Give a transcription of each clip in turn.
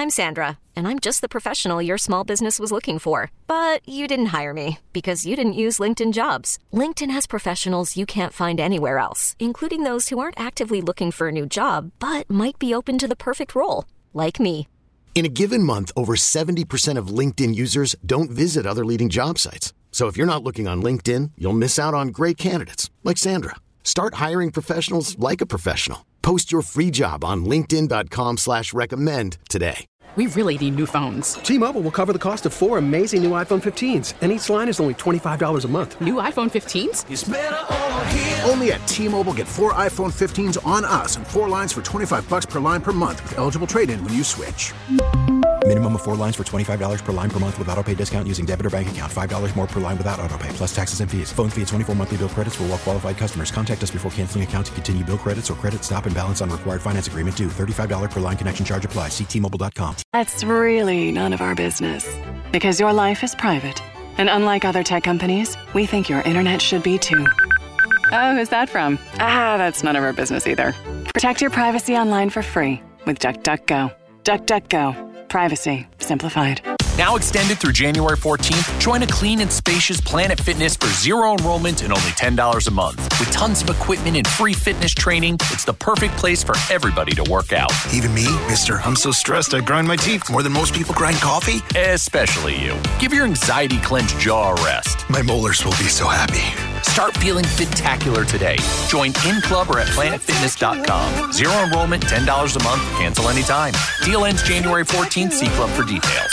I'm Sandra, and I'm just the professional your small business was looking for. But you didn't hire me because you didn't use LinkedIn Jobs. LinkedIn has professionals you can't find anywhere else, including those who aren't actively looking for a new job, but might be open to the perfect role, like me. In a given month, over 70% of LinkedIn users don't visit other leading job sites. So if you're not looking on LinkedIn, you'll miss out on great candidates like Sandra. Start hiring professionals like a professional. Post your free job on linkedin.com/recommend today. We really need new phones. T-Mobile will cover the cost of 4 amazing new iPhone 15s, and each line is only $25 a month. New iPhone 15s? It's better over here. Only at T-Mobile, get 4 iPhone 15s on us and 4 lines for $25 per line per month with eligible trade-in when you switch. Minimum of 4 lines for $25 per line per month with autopay discount using debit or bank account. $5 more per line without autopay, plus taxes and fees. Phone fee at 24 monthly bill credits for well-qualified customers. Contact us before canceling account to continue bill credits or credit stop and balance on required finance agreement due. $35 per line connection charge applies. See T-Mobile.com. That's really none of our business. Because your life is private. And unlike other tech companies, we think your internet should be too. Oh, who's that from? That's none of our business either. Protect your privacy online for free with DuckDuckGo. DuckDuckGo. Privacy simplified. Now extended through January 14th, join a clean and spacious Planet Fitness for zero enrollment and only $10 a month. With tons of equipment and free fitness training, it's the perfect place for everybody to work out. Even me, mister, I'm so stressed I grind my teeth more than most people grind coffee. Especially you. Give your anxiety-clenched jaw a rest. My molars will be so happy. Start feeling fit-tacular today. Join in club or at planetfitness.com. Zero enrollment, $10 a month, cancel anytime. Deal ends January 14th. See club for details.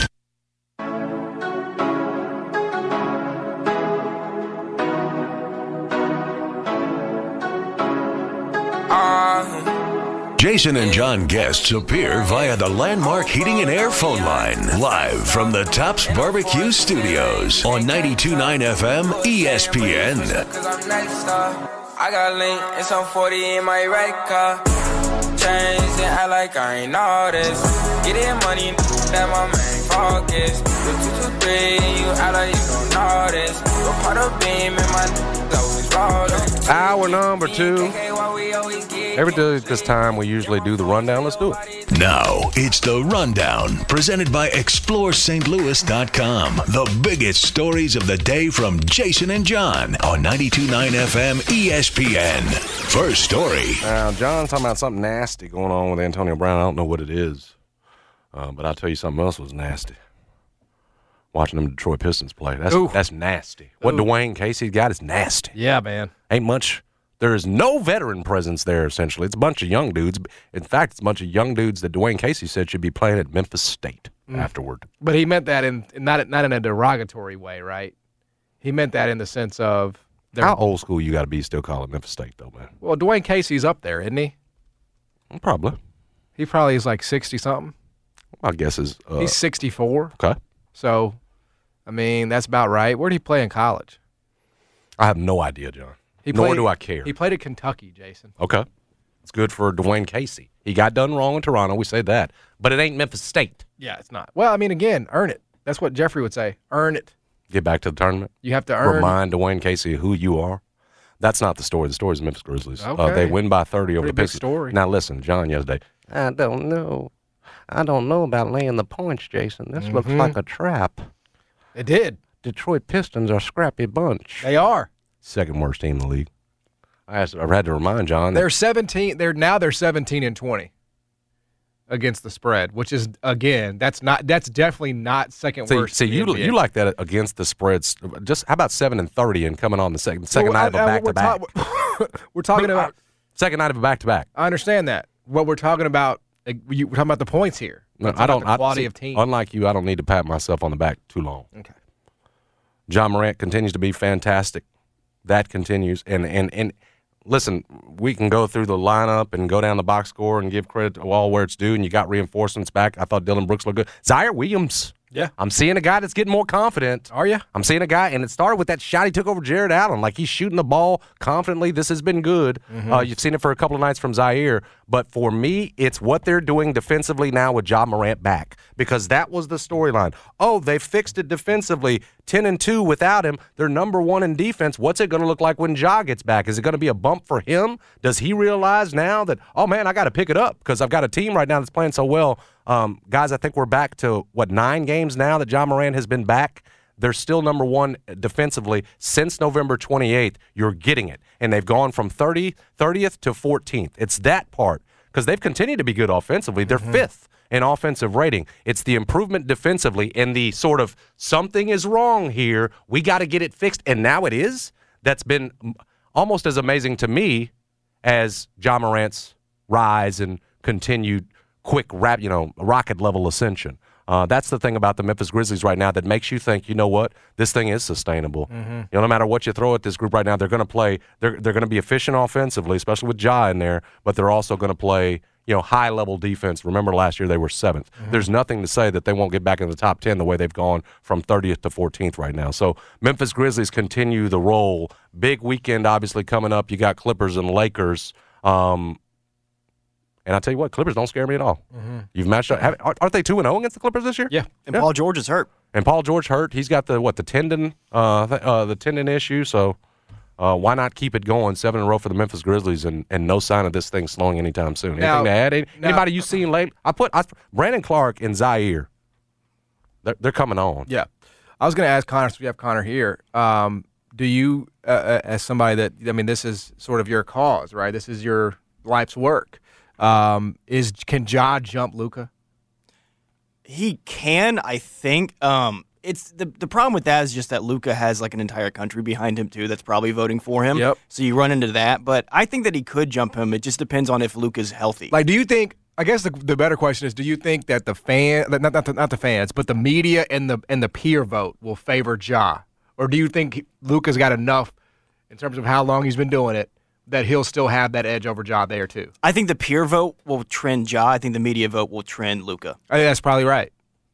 Jason and John guests appear via the Landmark Heating and Air phone line, live from the Tops Barbecue Studios on 92.9 FM ESPN. I got link and some 40 in my right car. Change and act like I ain't all this. Get in money, that my main focus. With 223, you act like you don't know this. You're part of beam and my always rolling. Hour number 2. Every day at this time, we usually do the rundown. Let's do it. Now, it's the Rundown, presented by ExploreSt.Louis.com. The biggest stories of the day from Jason and John on 92.9 FM ESPN. First story. Now, John's talking about something nasty going on with Antonio Brown. I don't know what it is, but I'll tell you something else was nasty. Watching them Detroit Pistons play. That's nasty. What Dwayne Casey got is nasty. Yeah, man. Ain't much. There is no veteran presence there, essentially. It's a bunch of young dudes. In fact, it's a bunch of young dudes that Dwayne Casey said should be playing at Memphis State afterward. But he meant that not in a derogatory way, right? He meant that in the sense of... How old school you got to be still call it Memphis State, though, man? Well, Dwayne Casey's up there, isn't he? Probably. He probably is like 60-something. My guess is... He's 64. Okay. So, I mean, that's about right. Where did he play in college? I have no idea, John. Nor do I care. He played at Kentucky, Jason. Okay. It's good for Dwayne Casey. He got done wrong in Toronto, we say that. But it ain't Memphis State. Yeah, it's not. Well, I mean, again, earn it. That's what Jeffrey would say. Earn it. Get back to the tournament. You have to earn. Remind Dwayne Casey who you are. That's not the story. The story is Memphis Grizzlies. Okay. They win by 30 over the Pistons. Story. Now, listen, John yesterday. I don't know about laying the points, Jason. This looks like a trap. It did. Detroit Pistons are a scrappy bunch. They are. Second worst team in the league. I had to remind John. They're 17. They're 17-20 against the spread, which is that's definitely not second worst. See, you like that against the spreads. Just how about 7-30 and coming on the second night of a back-to-back? We're talking about second night of a back-to-back. I understand that. What we're talking about, we're talking about the points here. I don't. The quality of team. Unlike you, I don't need to pat myself on the back too long. Okay. John Morant continues to be fantastic. That continues, and listen, we can go through the lineup and go down the box score and give credit to all where it's due, and you got reinforcements back. I thought Dylan Brooks looked good. Zaire Williams. Yeah. I'm seeing a guy that's getting more confident. Are you? I'm seeing a guy, and it started with that shot he took over Jared Allen. Like, he's shooting the ball confidently. This has been good. You've seen it for a couple of nights from Zaire. But for me, it's what they're doing defensively now with Ja Morant back, because that was the storyline. Oh, they fixed it defensively. 10-2 without him. They're number one in defense. What's it going to look like when Ja gets back? Is it going to be a bump for him? Does he realize now that, oh, man, I got to pick it up because I've got a team right now that's playing so well? guys, I think we're back to, 9 games now that Ja Morant has been back? They're still number one defensively since November 28th. You're getting it. And they've gone from 30th to 14th. It's that part, because they've continued to be good offensively. They're 5th in offensive rating. It's the improvement defensively and the sort of something is wrong here, we got to get it fixed, and now it is. That's been almost as amazing to me as Ja Morant's rise and continued quick rocket-level ascension. That's the thing about the Memphis Grizzlies right now that makes you think, you know what, this thing is sustainable. No matter what you throw at this group right now, they're going to play. They're going to be efficient offensively, especially with Ja in there, but they're also going to play high-level defense. Remember last year they were 7th. There's nothing to say that they won't get back in the top 10 the way they've gone from 30th to 14th right now. So Memphis Grizzlies continue the roll. Big weekend obviously coming up. You got Clippers and Lakers. And I tell you what, Clippers don't scare me at all. You've matched up. Aren't they 2-0 against the Clippers this year? Yeah. And Paul George is hurt. And Paul George hurt. He's got the tendon, the tendon issue. So why not keep it going? 7 in a row for the Memphis Grizzlies, and no sign of this thing slowing anytime soon. Anything to add? Anybody you seen late? Brandon Clark and Zaire. They're coming on. Yeah. I was going to ask Connor, so we have Connor here. Do you, as somebody that, this is sort of your cause, right? This is your life's work. Can Ja jump Luka? He can, I think. It's the problem with that is just that Luka has like an entire country behind him too that's probably voting for him. Yep. So you run into that, but I think that he could jump him. It just depends on if Luka's healthy. Like, do you think? I guess the better question is, do you think that not the fans, but the media and the peer vote will favor Ja, or do you think Luka's got enough in terms of how long he's been doing it that he'll still have that edge over Ja there too? I think the peer vote will trend Ja. I think the media vote will trend Luka. I think that's probably right.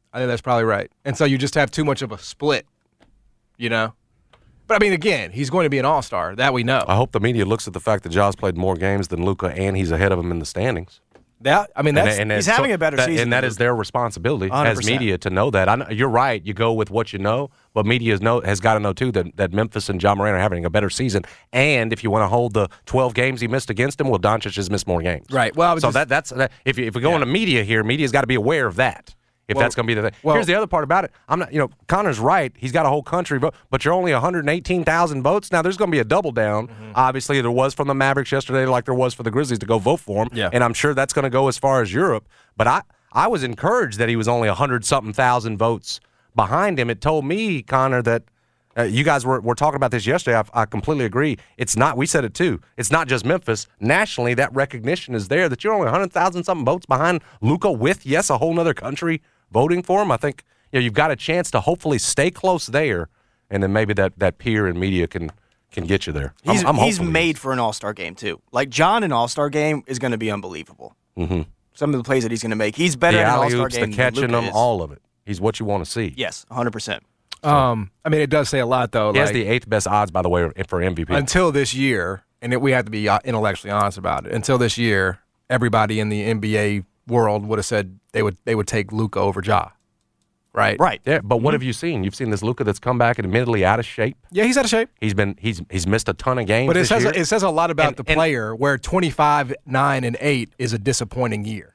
And so you just have too much of a split, But, again, he's going to be an all-star. That we know. I hope the media looks at the fact that Ja's played more games than Luka, and he's ahead of him in the standings. He's having a better season. And that is their responsibility 100%. as media to know that. You're right. You go with what you know, but media has got to know, too, that Memphis and Ja Morant are having a better season. And if you want to hold the 12 games he missed against him, well, Doncic has missed more games. Right. Well, that's if we go into media here, media's got to be aware of that. If that's going to be the thing. Here's the other part about it. I'm not, Connor's right. He's got a whole country vote, but you're only 118,000 votes. Now, there's going to be a double down. Obviously, there was from the Mavericks yesterday, like there was for the Grizzlies to go vote for him. Yeah. And I'm sure that's going to go as far as Europe. But I was encouraged that he was only 100-something thousand votes behind him. It told me, Connor, that you guys were talking about this yesterday. I completely agree. It's not. We said it too. It's not just Memphis. Nationally, that recognition is there that you're only 100,000-something votes behind Luka with, yes, a whole other country voting for him. I think you've got a chance to hopefully stay close there, and then maybe that peer and media can get you there. He's made for an all-star game too. Like Ja in an all-star game is going to be unbelievable. Some of the plays that he's going to make, he's better in an all-star game. The catching than Luka them, is. all of it. He's what you want to see. Yes, 100%. It does say a lot though. He has the 8th best odds, by the way, for MVP. Until this year, and we have to be intellectually honest about it. Until this year, everybody in the NBA world would have said they would take Luka over Ja. Right. Yeah, but what have you seen? You've seen this Luka that's come back and admittedly out of shape. Yeah, he's out of shape. He's missed a ton of games. But this year. It says a lot about the player where 25, 9, and 8 is a disappointing year.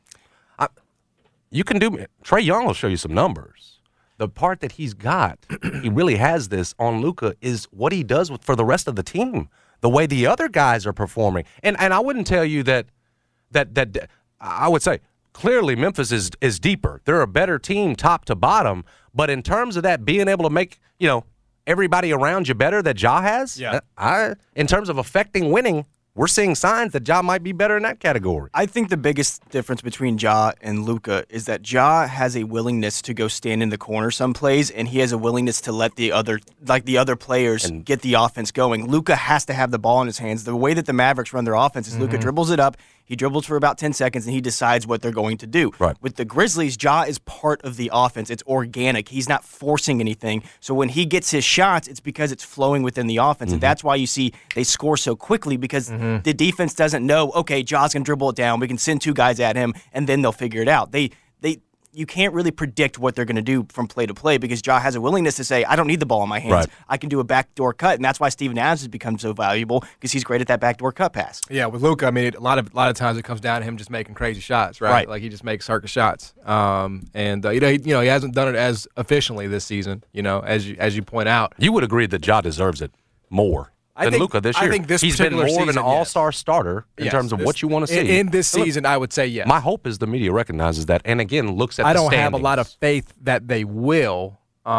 You can do. Trae Young will show you some numbers. The part that he's got, he really has this on Luka, is what he does for the rest of the team. The way the other guys are performing, and I wouldn't tell you that I would say. Clearly, Memphis is deeper. They're a better team top to bottom. But in terms of that being able to make, everybody around you better that Ja has, in terms of affecting winning, we're seeing signs that Ja might be better in that category. I think the biggest difference between Ja and Luka is that Ja has a willingness to go stand in the corner some plays, and he has a willingness to let the other players get the offense going. Luka has to have the ball in his hands. The way that the Mavericks run their offense is Luka dribbles it up, he dribbles for about 10 seconds, and he decides what they're going to do. Right. With the Grizzlies, Ja is part of the offense. It's organic. He's not forcing anything. So when he gets his shots, it's because it's flowing within the offense. And that's why you see they score so quickly, because the defense doesn't know, okay, Ja's going to dribble it down. We can send 2 guys at him, and then they'll figure it out. you can't really predict what they're going to do from play to play because Ja has a willingness to say, I don't need the ball in my hands. Right. I can do a backdoor cut, and that's why Steven Adams has become so valuable because he's great at that backdoor cut pass. Yeah, with Luka, I mean, a lot of times it comes down to him just making crazy shots, right? Right. Like he just makes circus shots. He hasn't done it as efficiently this season. As you point out, You would agree that Ja deserves it more than Luka this year. I think this he's been more particular of an season, all-star starter in terms of what you want to see. In this season, I would say yes. My hope is the media recognizes that, and again looks at. I the don't standings. have a lot of faith that they will.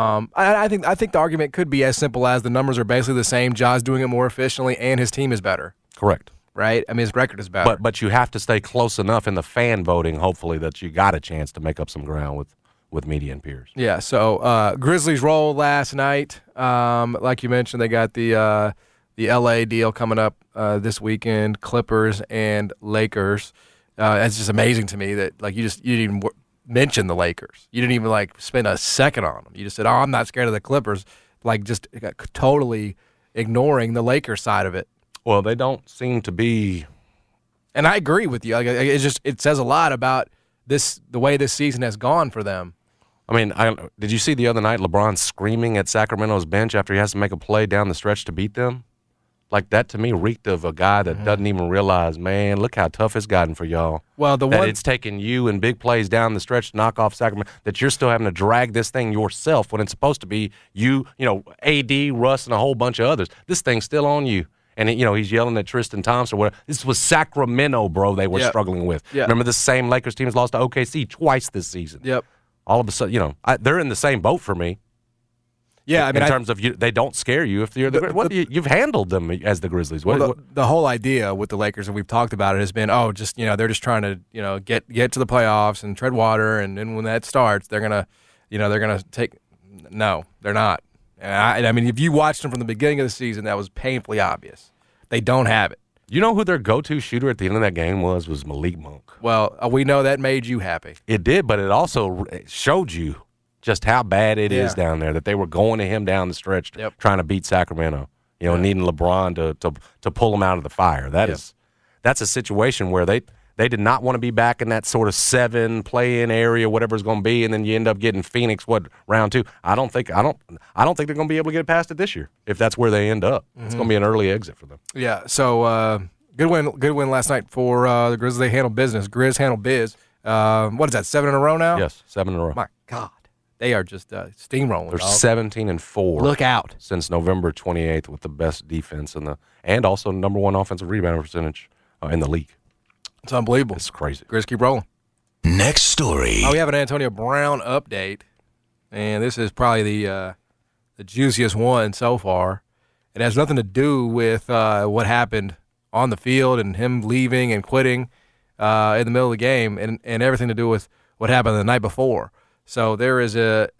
I think the argument could be as simple as the numbers are basically the same. Ja's doing it more efficiently, and his team is better. Correct. Right? I mean, his record is better. But you have to stay close enough in the fan voting, hopefully, that you got a chance to make up some ground with media and peers. Yeah. So Grizzlies roll last night. Like you mentioned, they got the LA deal coming up this weekend. Clippers and Lakers. It's just amazing to me that you didn't even mention the Lakers. You didn't even spend a second on them. You just said, "Oh, I'm not scared of the Clippers." Just totally ignoring the Lakers side of it. Well, they don't seem to be. And I agree with you. It says a lot about the way this season has gone for them. I mean, did you see the other night LeBron screaming at Sacramento's bench after he has to make a play down the stretch to beat them? Like, that to me reeked of a guy that doesn't even realize, man, look how tough it's gotten for y'all. Well, it's taken you in big plays down the stretch to knock off Sacramento, that you're still having to drag this thing yourself when it's supposed to be you, AD, Russ, and a whole bunch of others. This thing's still on you. And, he's yelling at Tristan Thompson or whatever. This was Sacramento, bro, they were struggling with. Yeah. Remember, this same Lakers team has lost to OKC twice this season. Yep. All of a sudden, they're in the same boat for me. Yeah, I mean, in terms of they don't scare you if you're you've handled them as the Grizzlies. The whole idea with the Lakers, and we've talked about it, has been they're just trying to get to the playoffs and tread water, and then when that starts, they're gonna take. No, they're not. And I mean, if you watched them from the beginning of the season, that was painfully obvious. They don't have it. You know who their go-to shooter at the end of that game was Malik Monk. Well, we know that made you happy. It did, but it also showed you just how bad it is down there, that they were going to him down the stretch trying to beat Sacramento, needing LeBron to pull them out of the fire. That's a situation where they did not want to be back in that sort of 7 play-in area, whatever it's going to be, and then you end up getting Phoenix, round 2. I don't think they're going to be able to get past it this year if that's where they end up. Mm-hmm. It's going to be an early exit for them. Yeah, so good win last night for the Grizzlies. They handled business. Grizz handled biz. What is that, 7 in a row now? Yes, 7 in a row. My God. They are just steamrolling. They're 17-4. Look out! Since November 28th, with the best defense and also number 1 offensive rebound percentage in the league. It's unbelievable. It's crazy. Grizz keep rolling. Next story. We have an Antonio Brown update, and this is probably the juiciest one so far. It has nothing to do with what happened on the field and him leaving and quitting in the middle of the game, and everything to do with what happened the night before. So there is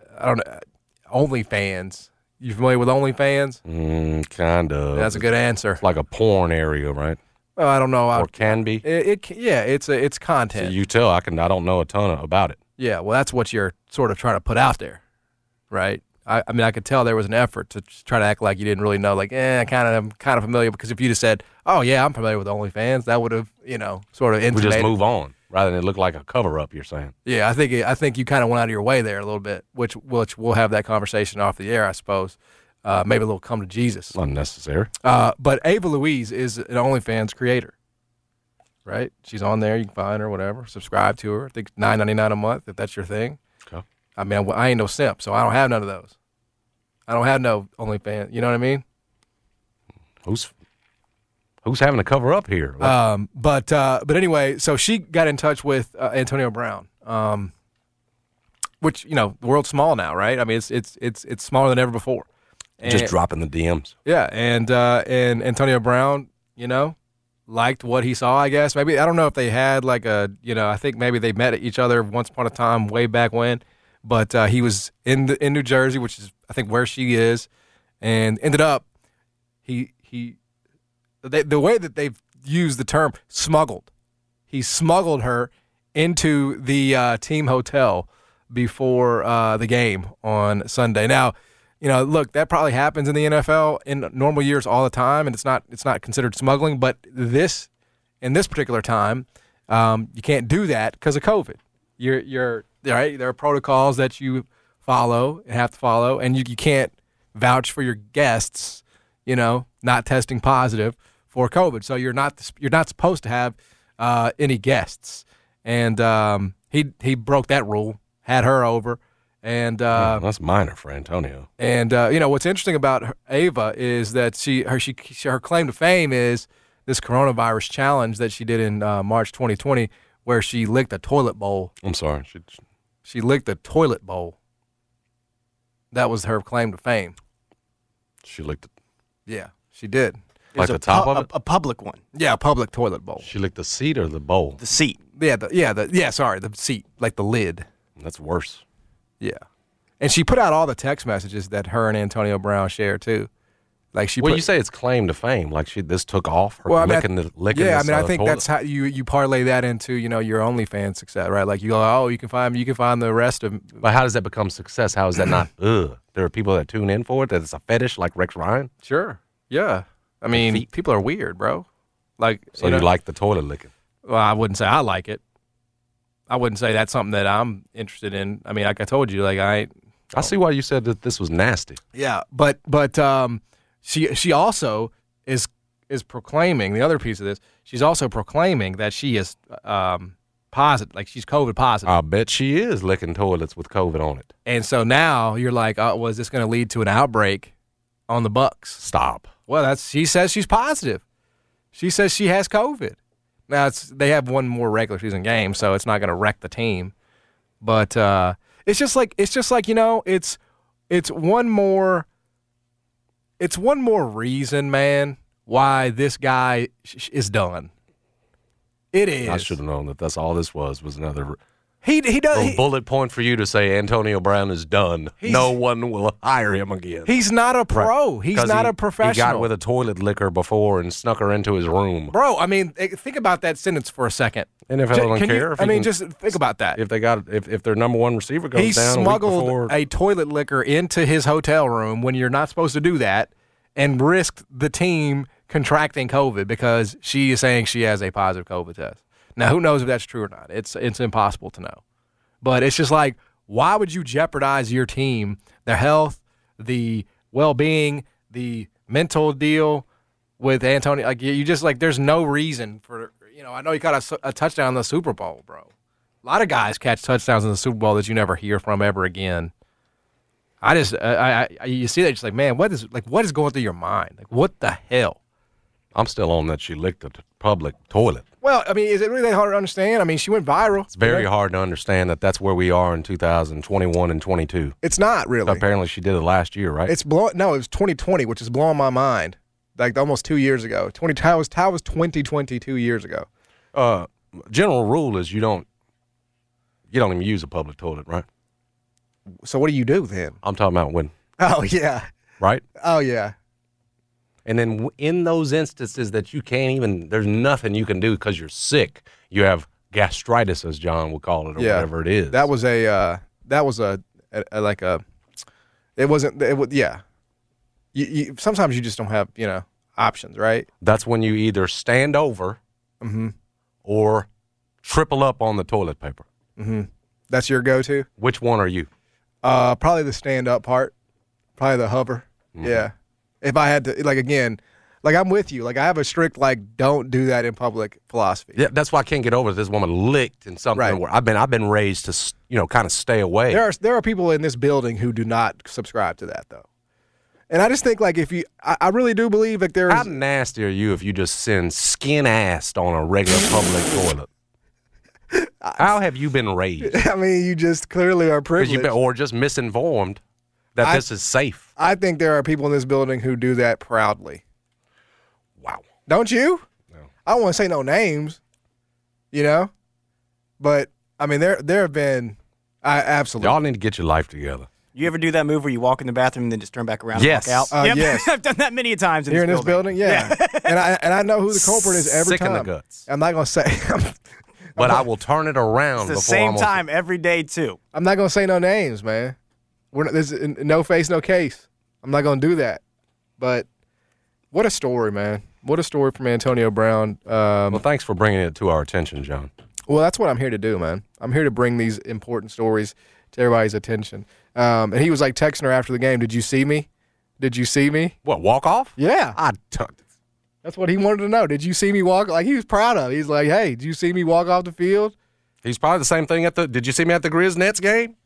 OnlyFans. You familiar with OnlyFans? Kind of. That's a good answer. It's like a porn area, right? Well, I don't know. Or can be. It's content. So you tell I don't know a ton about it. Yeah, well, that's what you're sort of trying to put out there, right? I mean, I could tell there was an effort to try to act like you didn't really know. Like, I'm kind of familiar, because if you just said, "Oh yeah, I'm familiar with OnlyFans," that would have, sort of intimated. We just move on rather than it look like a cover up. You're saying? Yeah, I think you kind of went out of your way there a little bit, which we'll have that conversation off the air, I suppose. Maybe a little come to Jesus. Unnecessary. But Ava Louise is an OnlyFans creator, right? She's on there. You can find her, whatever. Subscribe to her. I think $9.99 a month if that's your thing. Okay. I mean, I ain't no simp, so I don't have none of those. I don't have no OnlyFans. You know what I mean? Who's having to cover up here? But anyway, so she got in touch with Antonio Brown, which the world's small now, right? I mean, it's smaller than ever before. Just dropping the DMs. Yeah, and Antonio Brown, liked what he saw, I guess. Maybe, I don't know if they had I think maybe they met each other once upon a time way back when, but he was in New Jersey, which is, I think, where she is, and ended up, the way that they've used the term smuggled, he smuggled her into the team hotel before the game on Sunday. Now, look, that probably happens in the NFL in normal years all the time, and it's not considered smuggling. But in this particular time, you can't do that because of COVID. right? There are protocols that you follow and have to follow, and you can't vouch for your guests, not testing positive for COVID. So you're not supposed to have any guests. And he broke that rule, had her over. And that's minor for Antonio. And what's interesting about Ava is that her claim to fame is this coronavirus challenge that she did in March 2020, where she licked a toilet bowl. I'm sorry, she licked a toilet bowl. That was her claim to fame. She licked it. Yeah, she did. Like the top of it? A public one. Yeah, a public toilet bowl. She licked the seat or the bowl? The seat. The seat, like the lid. That's worse. Yeah. And she put out all the text messages that her and Antonio Brown shared, too. Like you say it's claim to fame. Like this took off. Her licking. Yeah, I think toilet. that's how you parlay that into your OnlyFans success, right? Like you go, you can find the rest of. But how does that become success? How is that not? There are people that tune in for it. That it's a fetish, like Rex Ryan. Sure. Yeah. I mean, people are weird, bro. Like so, you like the toilet licking? Well, I wouldn't say I like it. I wouldn't say that's something that I'm interested in. I mean, like I told you, like I see why you said that this was nasty. Yeah, but she also is proclaiming the other piece of this. She's also proclaiming that she is positive, like she's COVID positive. I bet she is licking toilets with COVID on it. And so now you're like, is this going to lead to an outbreak on the Bucks? Stop. Well, she says she's positive. She says she has COVID. Now they have one more regular season game, so it's not going to wreck the team. But it's just like it's one more reason, man, why this guy is done. It is. I should have known that that's all this was another. He does. A bullet point for you to say Antonio Brown is done. No one will hire him again. He's not a pro. Right. He's not a professional. He got with a toilet licker before and snuck her into his room. Bro, I mean, think about that sentence for a second. NFL don't care. Just think about that. If their number one receiver goes down, he smuggled a toilet licker into his hotel room when you're not supposed to do that, and risked the team contracting COVID because she is saying she has a positive COVID test. Now, who knows if that's true or not? It's impossible to know. But it's just like, why would you jeopardize your team, their health, the well-being, the mental deal with Antonio? Like, you just, like, there's no reason for, I know he caught a touchdown in the Super Bowl, bro. A lot of guys catch touchdowns in the Super Bowl that you never hear from ever again. You see that, just like, man, what is going through your mind? Like, what the hell? I'm still on that she licked the public toilet. Well, I mean, is it really that hard to understand? I mean, she went viral. It's very hard to understand that that's where we are in 2021 and 22. It's not really. Apparently, she did it last year, right? It was 2020, which is blowing my mind. Like almost 2 years ago. How was 2020 2 years ago? General rule is you don't even use a public toilet, right? So what do you do then? I'm talking about when. Oh yeah. Right. Oh yeah. And then in those instances that you can't even, there's nothing you can do because you're sick. You have gastritis, as John would call it, or whatever it is. That was sometimes you just don't have, options, right? That's when you either stand over or triple up on the toilet paper. Mm-hmm. That's your go-to? Which one are you? Probably the stand-up part. Probably the hover. Mm-hmm. Yeah. If I had to, I'm with you. Like, I have a strict, don't do that in public philosophy. Yeah, that's why I can't get over this woman licked in something where I've been raised to, kind of stay away. There are people in this building who do not subscribe to that, though. And I just think, I really do believe that there's... How nasty are you if you just send skin-assed on a regular public toilet? How have you been raised? I mean, you just clearly are privileged. Or just misinformed that this is safe. I think there are people in this building who do that proudly. Wow. Don't you? No. I don't want to say no names, But, I mean, there have been... absolutely. Y'all need to get your life together. You ever do that move where you walk in the bathroom and then just turn back around and walk out? Yes. I've done that many times in this building. Yeah. and I know who the culprit is every time. Sick in the guts. I'm not going to say... But I will turn it around. It's the same time every day, too. I'm not going to say no names, man. There's no face, no case. I'm not going to do that. But what a story, man. What a story from Antonio Brown. Well, thanks for bringing it to our attention, John. Well, that's what I'm here to do, man. I'm here to bring these important stories to everybody's attention. And he was like texting her after the game, did you see me? Did you see me? What, walk off? Yeah. That's what he wanted to know. Did you see me walk? Like, he was proud of it. He's like, hey, did you see me walk off the field? He's probably the same thing did you see me at the Grizz-Nets game?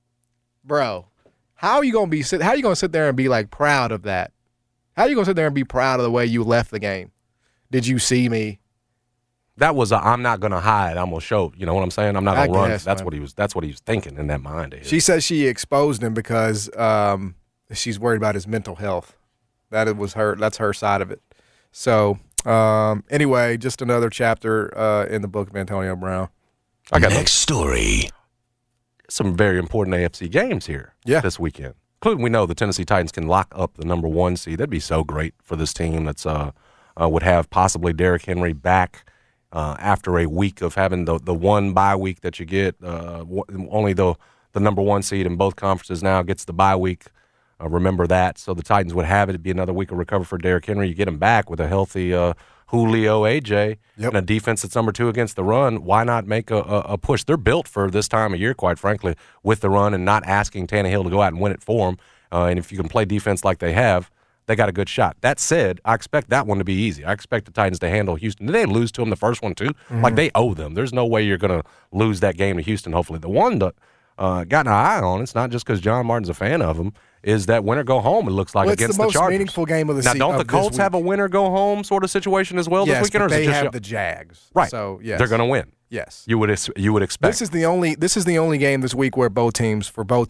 Bro, how are you going to sit there and be, like, proud of that? How are you going to sit there and be proud of the way you left the game? Did you see me? That was I'm not going to hide. I'm going to show. You know what I'm saying? I'm not going to run. Guess, that's what he was thinking in that mind of his. She says she exposed him because she's worried about his mental health. That's her side of it. So, anyway, just another chapter in the book of Antonio Brown. Next story. Some very important AFC games here this weekend. Including, we know the Tennessee Titans can lock up the number 1 seed. That'd be so great for this team that's would have possibly Derrick Henry back after a week of having the one bye week that you get. Only the number 1 seed in both conferences now gets the bye week. Remember that. So the Titans would have it. It'd be another week of recovery for Derrick Henry. You get him back with a healthy Julio, AJ, and a defense that's number 2 against the run. Why not make a push? They're built for this time of year, quite frankly, with the run and not asking Tannehill to go out and win it for them. And if you can play defense like they have, they got a good shot. That said, I expect that one to be easy. I expect the Titans to handle Houston. Did they lose to them the first one, too? Mm-hmm. Like, they owe them. There's no way you're going to lose that game to Houston, hopefully. The one that got an eye on, it's not just because John Martin's a fan of him, is that winner go home, it looks like, against the Chargers. It's the most meaningful game of the season. Now, don't the Colts have a winner go home sort of situation as well this weekend? Yes, but they have the Jags. Right. So, yes. They're going to win. Yes. You would expect. This is the only game this week where both teams,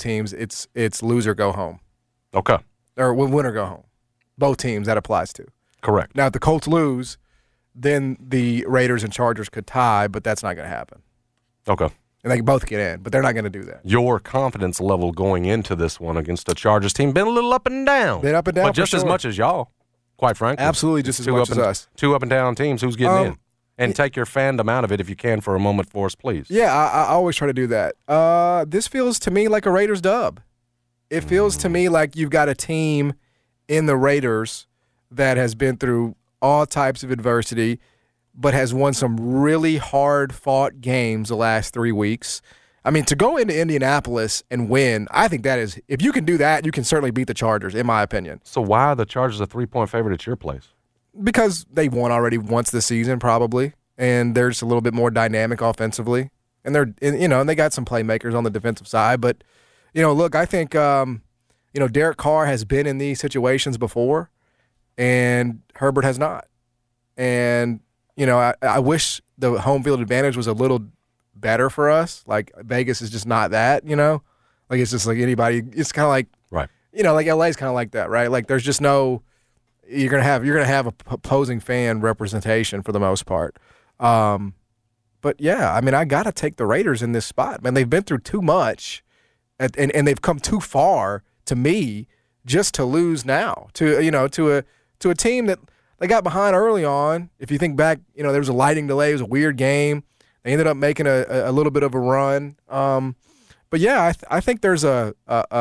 it's lose or go home. Okay. Or win or go home. Both teams, that applies to. Correct. Now, if the Colts lose, then the Raiders and Chargers could tie, but that's not going to happen. Okay. And they can both get in, but they're not going to do that. Your confidence level going into this one against the Chargers team been a little up and down. Been up and down, but just as much as y'all, quite frankly. Absolutely, just as much as us. 2 up and down teams. Who's getting in? And take your fandom out of it if you can for a moment for us, please. Yeah, I always try to do that. This feels to me like a Raiders dub. It feels to me like you've got a team in the Raiders that has been through all types of adversity, but has won some really hard-fought games the last 3 weeks. I mean, to go into Indianapolis and win, I think that is – if you can do that, you can certainly beat the Chargers, in my opinion. So why are the Chargers a 3-point favorite at your place? Because they won already once this season, probably, and they're just a little bit more dynamic offensively. And and they got some playmakers on the defensive side. But, look, I think Derek Carr has been in these situations before, and Herbert has not. And I wish the home field advantage was a little better for us. Like, Vegas is just not that, Like, it's just like anybody. It's kind of like, right. Like LA's kind of like that, right? Like, there's just no. You're gonna have opposing fan representation for the most part. But yeah, I mean, I gotta take the Raiders in this spot. Man, they've been through too much, and they've come too far to me just to lose now to a team that. They got behind early on. If you think back, there was a lighting delay. It was a weird game. They ended up making a little bit of a run. But yeah, I think there's a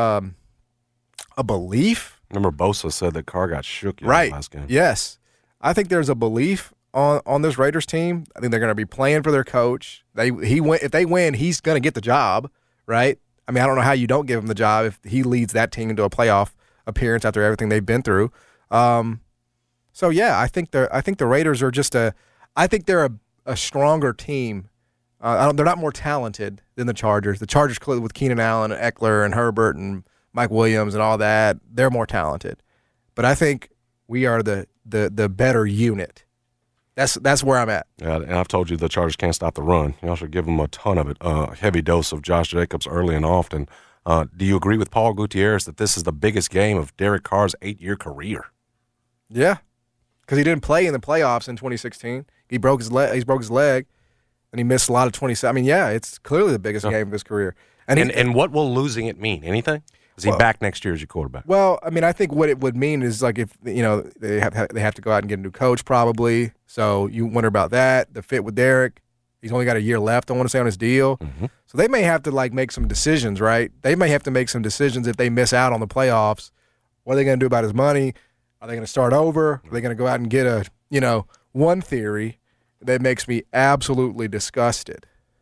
belief. Remember, Bosa said that Carr got shook last game. Yes, I think there's a belief on this Raiders team. I think they're going to be playing for their coach. If they win, he's going to get the job, right? I mean, I don't know how you don't give him the job if he leads that team into a playoff appearance after everything they've been through. So yeah, I think the Raiders are just I think they're a stronger team. They're not more talented than the Chargers. The Chargers, clearly with Keenan Allen and Eckler and Herbert and Mike Williams and all that, they're more talented. But I think we are the better unit. That's where I'm at. Yeah, and I've told you the Chargers can't stop the run. You also give them a ton of it. A heavy dose of Josh Jacobs early and often. Do you agree with Paul Gutierrez that this is the biggest game of Derek Carr's 8-year career? Yeah. Because he didn't play in the playoffs in 2016. He broke his leg, and he missed a lot of 27. I mean, yeah, it's clearly the biggest game of his career. And what will losing it mean? Anything? Is he back next year as your quarterback? Well, I mean, I think what it would mean is like if they have to go out and get a new coach probably. So you wonder about that. The fit with Derek. He's only got a year left, I want to say, on his deal. Mm-hmm. So they may have to make some decisions, right? They may have to make some decisions if they miss out on the playoffs. What are they going to do about his money? Are they going to start over? Are they going to go out and get one theory that makes me absolutely disgusted?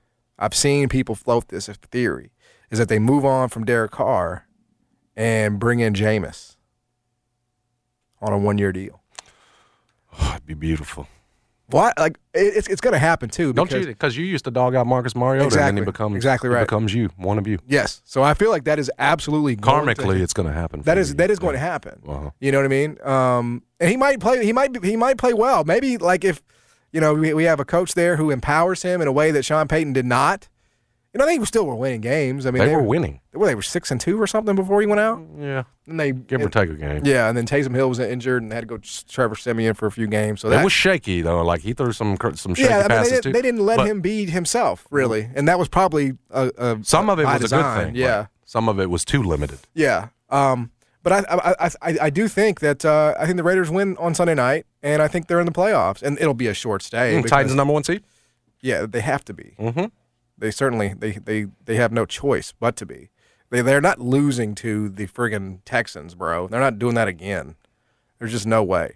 I've seen people float this as theory, is that they move on from Derek Carr and bring in Jameis on a 1-year deal. Oh, it'd be beautiful. What? Like it's going to happen too. Don't you? Because you used to dog out Marcus Mariota, exactly, and then he becomes exactly right. He becomes you, one of you. Yes. So I feel like that is absolutely karmically, it's going to happen. That is going to happen. Uh-huh. You know what I mean? And he might play. He might play well. Maybe like if we have a coach there who empowers him in a way that Sean Payton did not. They still were winning games. I mean, they were winning. They were 6-2 or something before he went out. Yeah, and they give or take a game. Yeah, and then Taysom Hill was injured and they had to go Trevor Siemian for a few games. So it was shaky though. Like he threw some shaky passes too. They didn't let him be himself really, and that was probably some of it was design. A good thing. Yeah, some of it was too limited. Yeah, but I do think that I think the Raiders win on Sunday night, and I think they're in the playoffs, and it'll be a short stay. Titans number 1 seed. Yeah, they have to be. Mm-hmm. They certainly they have no choice but to be. They're not losing to the friggin' Texans, bro. They're not doing that again. There's just no way.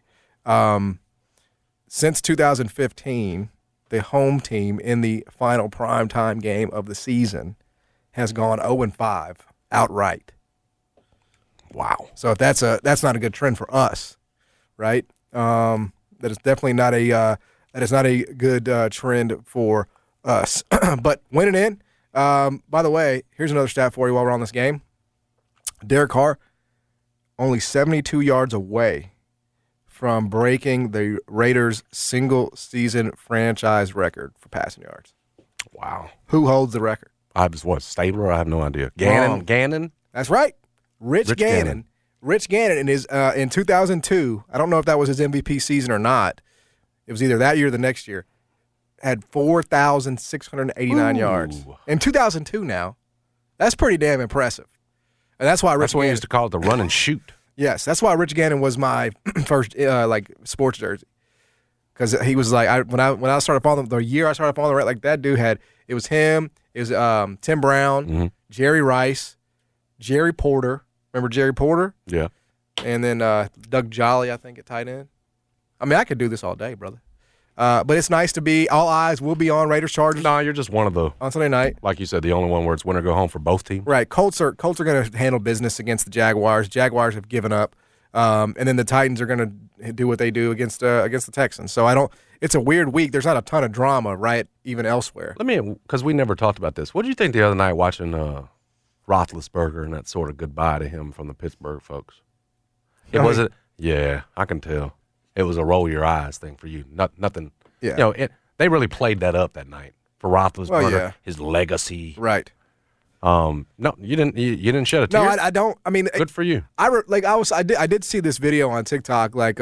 Since 2015, the home team in the final primetime game of the season has gone 0-5 outright. Wow. So if that's not a good trend for us, right? That is definitely not a good trend for us. But winning in, by the way, here's another stat for you while we're on this game. Derek Carr, only 72 yards away from breaking the Raiders' single-season franchise record for passing yards. Wow. Who holds the record? Stabler? I have no idea. Gannon? That's right. Rich Gannon. Rich Gannon in 2002, I don't know if that was his MVP season or not. It was either that year or the next year. Had 4,689 yards. In 2002 now. That's pretty damn impressive. And that's why Rich Gannon. We used to call it the run and shoot. Yes, that's why Rich Gannon was my first sports jersey. Because he was like, when I started following the year I started following the right, like that dude had, it was him, it was Tim Brown, Jerry Rice, Jerry Porter. Remember Jerry Porter? Yeah. And then Doug Jolly, I think, at tight end. I mean, I could do this all day, brother. But it's nice to be, all eyes will be on Raiders Chargers. No, you're just one of the. On Sunday night. Like you said, the only one where it's win or go home for both teams. Right. Colts are going to handle business against the Jaguars. Jaguars have given up. And then the Titans are going to do what they do against the Texans. So it's a weird week. There's not a ton of drama, right, even elsewhere. Because we never talked about this. What did you think the other night watching Roethlisberger and that sort of goodbye to him from the Pittsburgh folks? Yeah, I can tell. It was a roll your eyes thing for you. Nothing. Yeah. They really played that up that night for Roethlisberger, his legacy. Right. No, you didn't. You didn't shed a tear. No, I don't. I mean, good for you. I did see this video on TikTok, like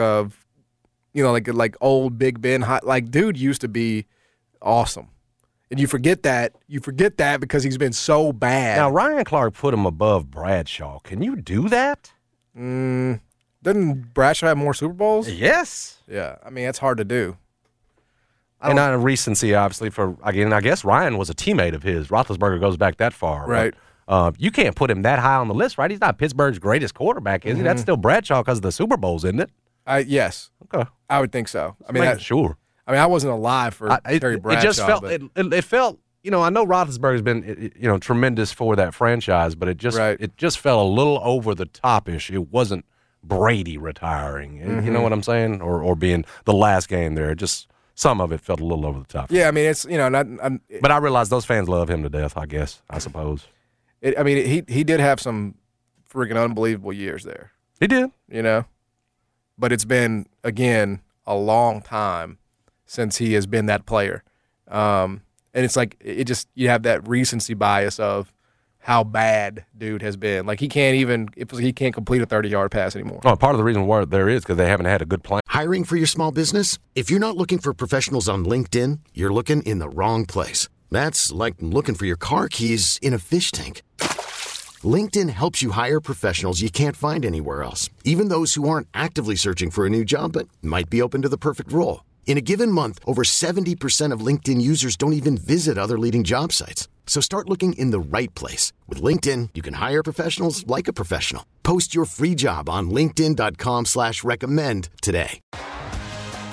old Big Ben. Like, dude used to be awesome, and you forget that because he's been so bad. Now Ryan Clark put him above Bradshaw. Can you do that? Doesn't Bradshaw have more Super Bowls? Yes. Yeah. I mean, it's hard to do. And not a recency, obviously, I guess Ryan was a teammate of his. Roethlisberger goes back that far. Right. But, you can't put him that high on the list, right? He's not Pittsburgh's greatest quarterback, is he? That's still Bradshaw because of the Super Bowls, isn't it? Yes. Okay. I would think so. I mean, sure. I mean, I wasn't alive for Terry Bradshaw. It just felt, it felt, I know Roethlisberger's been, tremendous for that franchise, but it just felt a little over the top-ish. It wasn't Brady retiring. You know what I'm saying? Or being the last game there. Just some of it felt a little over the top. Yeah, I mean, it's, but I realize those fans love him to death, I suppose. He did have some freaking unbelievable years there. He did. But it's been, again, a long time since he has been that player. And it's like, you have that recency bias of how bad dude has been. Like, he can't complete a 30-yard pass anymore. Oh, part of the reason why there is because they haven't had a good plan. Hiring for your small business? If you're not looking for professionals on LinkedIn, you're looking in the wrong place. That's like looking for your car keys in a fish tank. LinkedIn helps you hire professionals you can't find anywhere else, even those who aren't actively searching for a new job but might be open to the perfect role. In a given month, over 70% of LinkedIn users don't even visit other leading job sites. So start looking in the right place. With LinkedIn, you can hire professionals like a professional. Post your free job on linkedin.com/recommend today.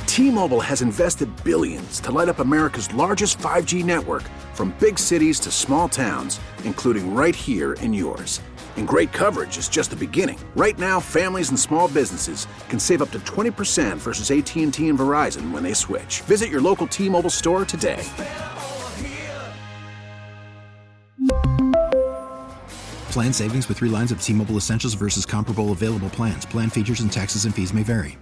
T-Mobile has invested billions to light up America's largest 5G network, from big cities to small towns, including right here in yours. And great coverage is just the beginning. Right now, families and small businesses can save up to 20% versus AT&T and Verizon when they switch. Visit your local T-Mobile store today. Plan savings with 3 lines of T-Mobile Essentials versus comparable available plans. Plan features and taxes and fees may vary.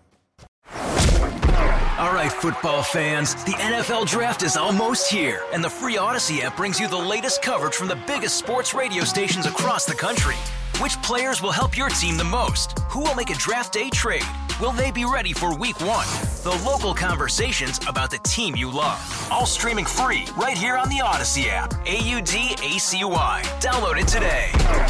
All right, football fans, the NFL Draft is almost here, and the free Odyssey app brings you the latest coverage from the biggest sports radio stations across the country. Which players will help your team the most? Who will make a draft day trade? Will they be ready for week 1? The local conversations about the team you love. All streaming free right here on the Odyssey app. AUDACY. Download it today.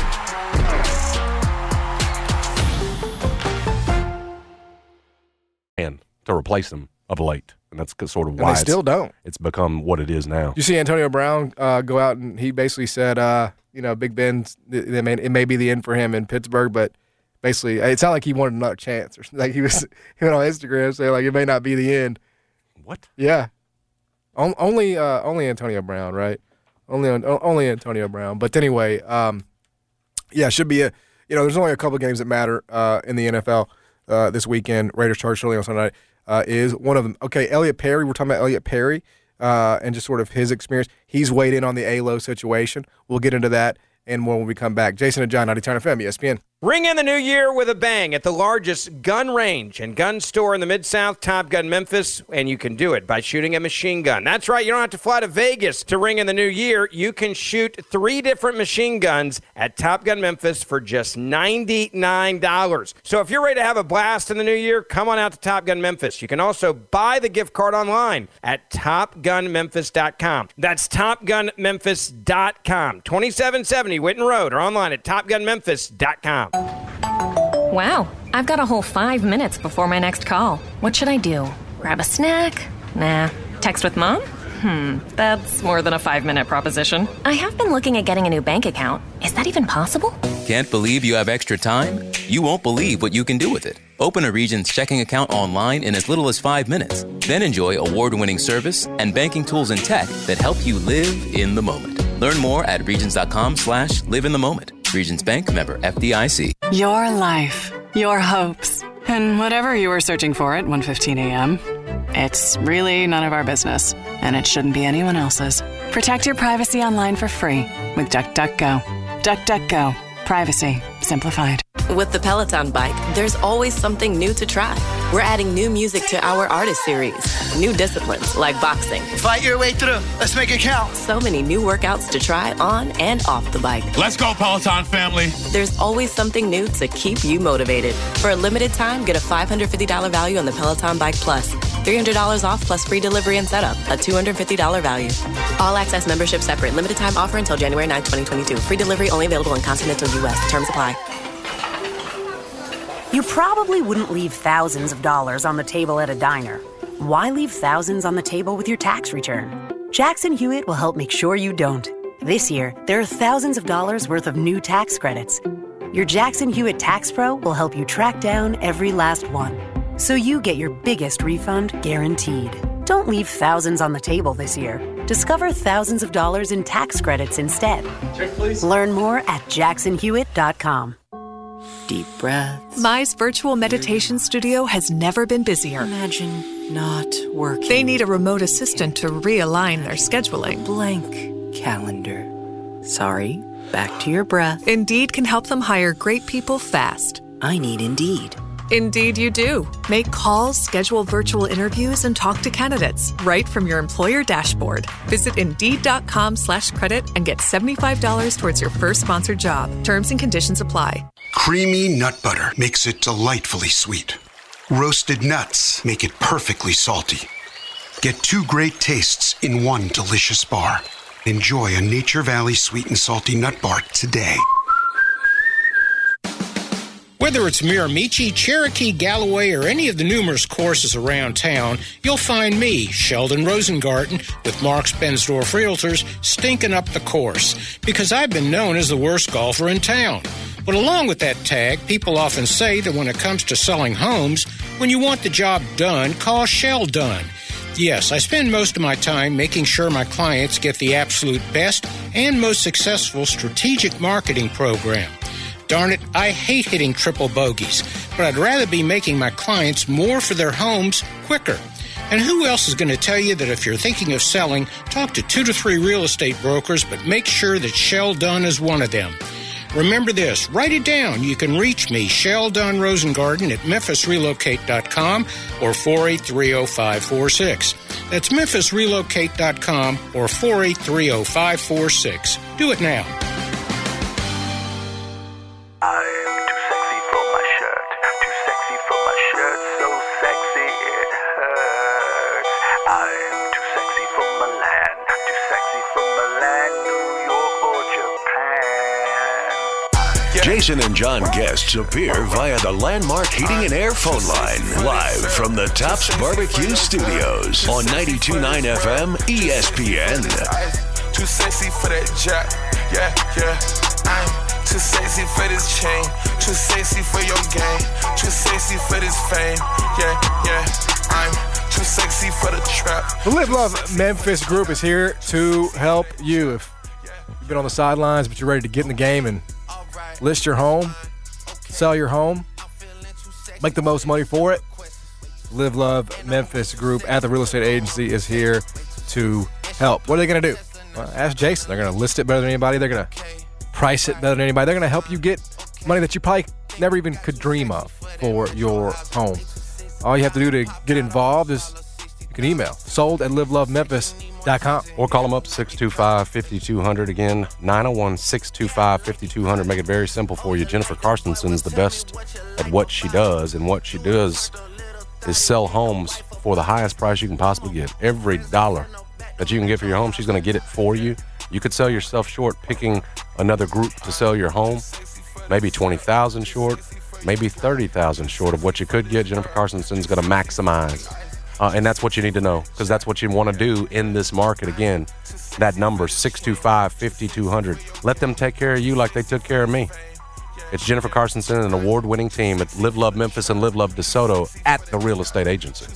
And to replace them of late. And that's sort of why they still don't. It's become what it is now. You see Antonio Brown go out and he basically said, Big Ben's, it may be the end for him in Pittsburgh, but basically it's not like he wanted another chance. Or like he went on Instagram saying like it may not be the end. What? Yeah. Only Antonio Brown, right? Only Antonio Brown. But anyway, should be there's only a couple of games that matter in the NFL this weekend. Raiders Chargers early on Sunday night is one of them. Okay, Elliot Perry. We're talking about Elliot Perry and just sort of his experience. He's weighed in on the A-Lo situation. We'll get into that and more when we come back. Jason and John, 90.9 FM, ESPN. Ring in the new year with a bang at the largest gun range and gun store in the Mid-South, Top Gun Memphis, and you can do it by shooting a machine gun. That's right, you don't have to fly to Vegas to ring in the new year. You can shoot 3 different machine guns at Top Gun Memphis for just $99. So if you're ready to have a blast in the new year, come on out to Top Gun Memphis. You can also buy the gift card online at TopGunMemphis.com. That's TopGunMemphis.com. 2770 Whitten Road or online at TopGunMemphis.com. Wow, I've got a whole 5 minutes before my next call. What should I do? Grab a snack? Nah. Text with mom? That's more than a 5-minute proposition. I have been looking at getting a new bank account. Is that even possible? Can't believe you have extra time? You won't believe what you can do with it. Open a Regions checking account online in as little as 5 minutes. Then enjoy award-winning service and banking tools and tech that help you live in the moment. Learn more at regions.com/live in the moment. Regions Bank, member FDIC. Your life, your hopes, and whatever you were searching for at 1:15 a.m. It's really none of our business, and it shouldn't be anyone else's. Protect your privacy online for free with DuckDuckGo. DuckDuckGo. Privacy simplified. With the Peloton Bike, there's always something new to try. We're adding new music to our artist series, new disciplines like boxing. Fight your way through. Let's make it count. So many new workouts to try on and off the bike. Let's go, Peloton family. There's always something new to keep you motivated. For a limited time, get a $550 value on the Peloton Bike Plus. $300 off plus free delivery and setup, a $250 value. All access membership separate. Limited time offer until January 9, 2022. Free delivery only available in continental U.S. Terms apply. You probably wouldn't leave thousands of dollars on the table at a diner. Why leave thousands on the table with your tax return? Jackson Hewitt will help make sure you don't. This year, there are thousands of dollars worth of new tax credits. Your Jackson Hewitt Tax Pro will help you track down every last one, so you get your biggest refund guaranteed. Don't leave thousands on the table this year. Discover thousands of dollars in tax credits instead. Check, please. Learn more at jacksonhewitt.com. Deep breaths. Mi's virtual meditation studio has never been busier. Imagine not working. They need a remote assistant to realign their scheduling. Blank calendar. Sorry, back to your breath. Indeed can help them hire great people fast. I need Indeed. Indeed you do. Make calls, schedule virtual interviews, and talk to candidates right from your employer dashboard. Visit Indeed.com/credit and get $75 towards your first sponsored job. Terms and conditions apply. Creamy nut butter makes it delightfully sweet. Roasted nuts make it perfectly salty. Get 2 great tastes in one delicious bar. Enjoy a Nature Valley sweet and salty nut bar today. Whether it's Miramichi, Cherokee, Galloway, or any of the numerous courses around town, you'll find me, Sheldon Rosengarten, with Marks Bensdorf Realtors, stinking up the course, because I've been known as the worst golfer in town. But along with that tag, people often say that when it comes to selling homes, when you want the job done, call Shell Done. Yes, I spend most of my time making sure my clients get the absolute best and most successful strategic marketing program. Darn it, I hate hitting triple bogeys, but I'd rather be making my clients more for their homes quicker. And who else is going to tell you that if you're thinking of selling, talk to 2 to 3 real estate brokers, but make sure that Shell Dunn is one of them. Remember this, write it down. You can reach me, Shell Dunn Rosengarten, at memphisrelocate.com or 4830546. That's memphisrelocate.com or 4830546. Do it now. I'm too sexy for my shirt, too sexy for my shirt, so sexy it hurts. I'm too sexy for Milan, too sexy for Milan, New York or Japan. Jason and John guests appear via the Landmark Heating and Air phone line, live from the Tops Barbecue Studios on 92.9 FM ESPN. Too sexy for that jack, yeah. I'm too sexy for this chain, too sexy for your game, too sexy for this fame, yeah. I'm too sexy for the trap. The Live Love Memphis group is here to help you. If you've been on the sidelines but you're ready to get in the game and list your home, sell your home, make the most money for it, Live Love Memphis group at the real estate agency is here to help. What are they going to do? Well, ask Jason. They're going to list it better than anybody. They're going to price it better than anybody. They're going to help you get money that you probably never even could dream of for your home. All you have to do to get involved is you can email sold@livelovememphis.com. Or call them up, 625-5200. Again, 901-625-5200. Make it very simple for you. Jennifer Carsonson's the best at what she does, and what she does is sell homes for the highest price you can possibly get. Every dollar that you can get for your home, she's going to get it for you. You could sell yourself short picking another group to sell your home, maybe $20,000 short, maybe $30,000 short of what you could get. Jennifer Carsonson's going to maximize. And that's what you need to know, because that's what you want to do in this market. Again, that number, 625-5200. Let them take care of you like they took care of me. It's Jennifer Carsonson and an award-winning team at Live Love Memphis and Live Love DeSoto at the real estate agency.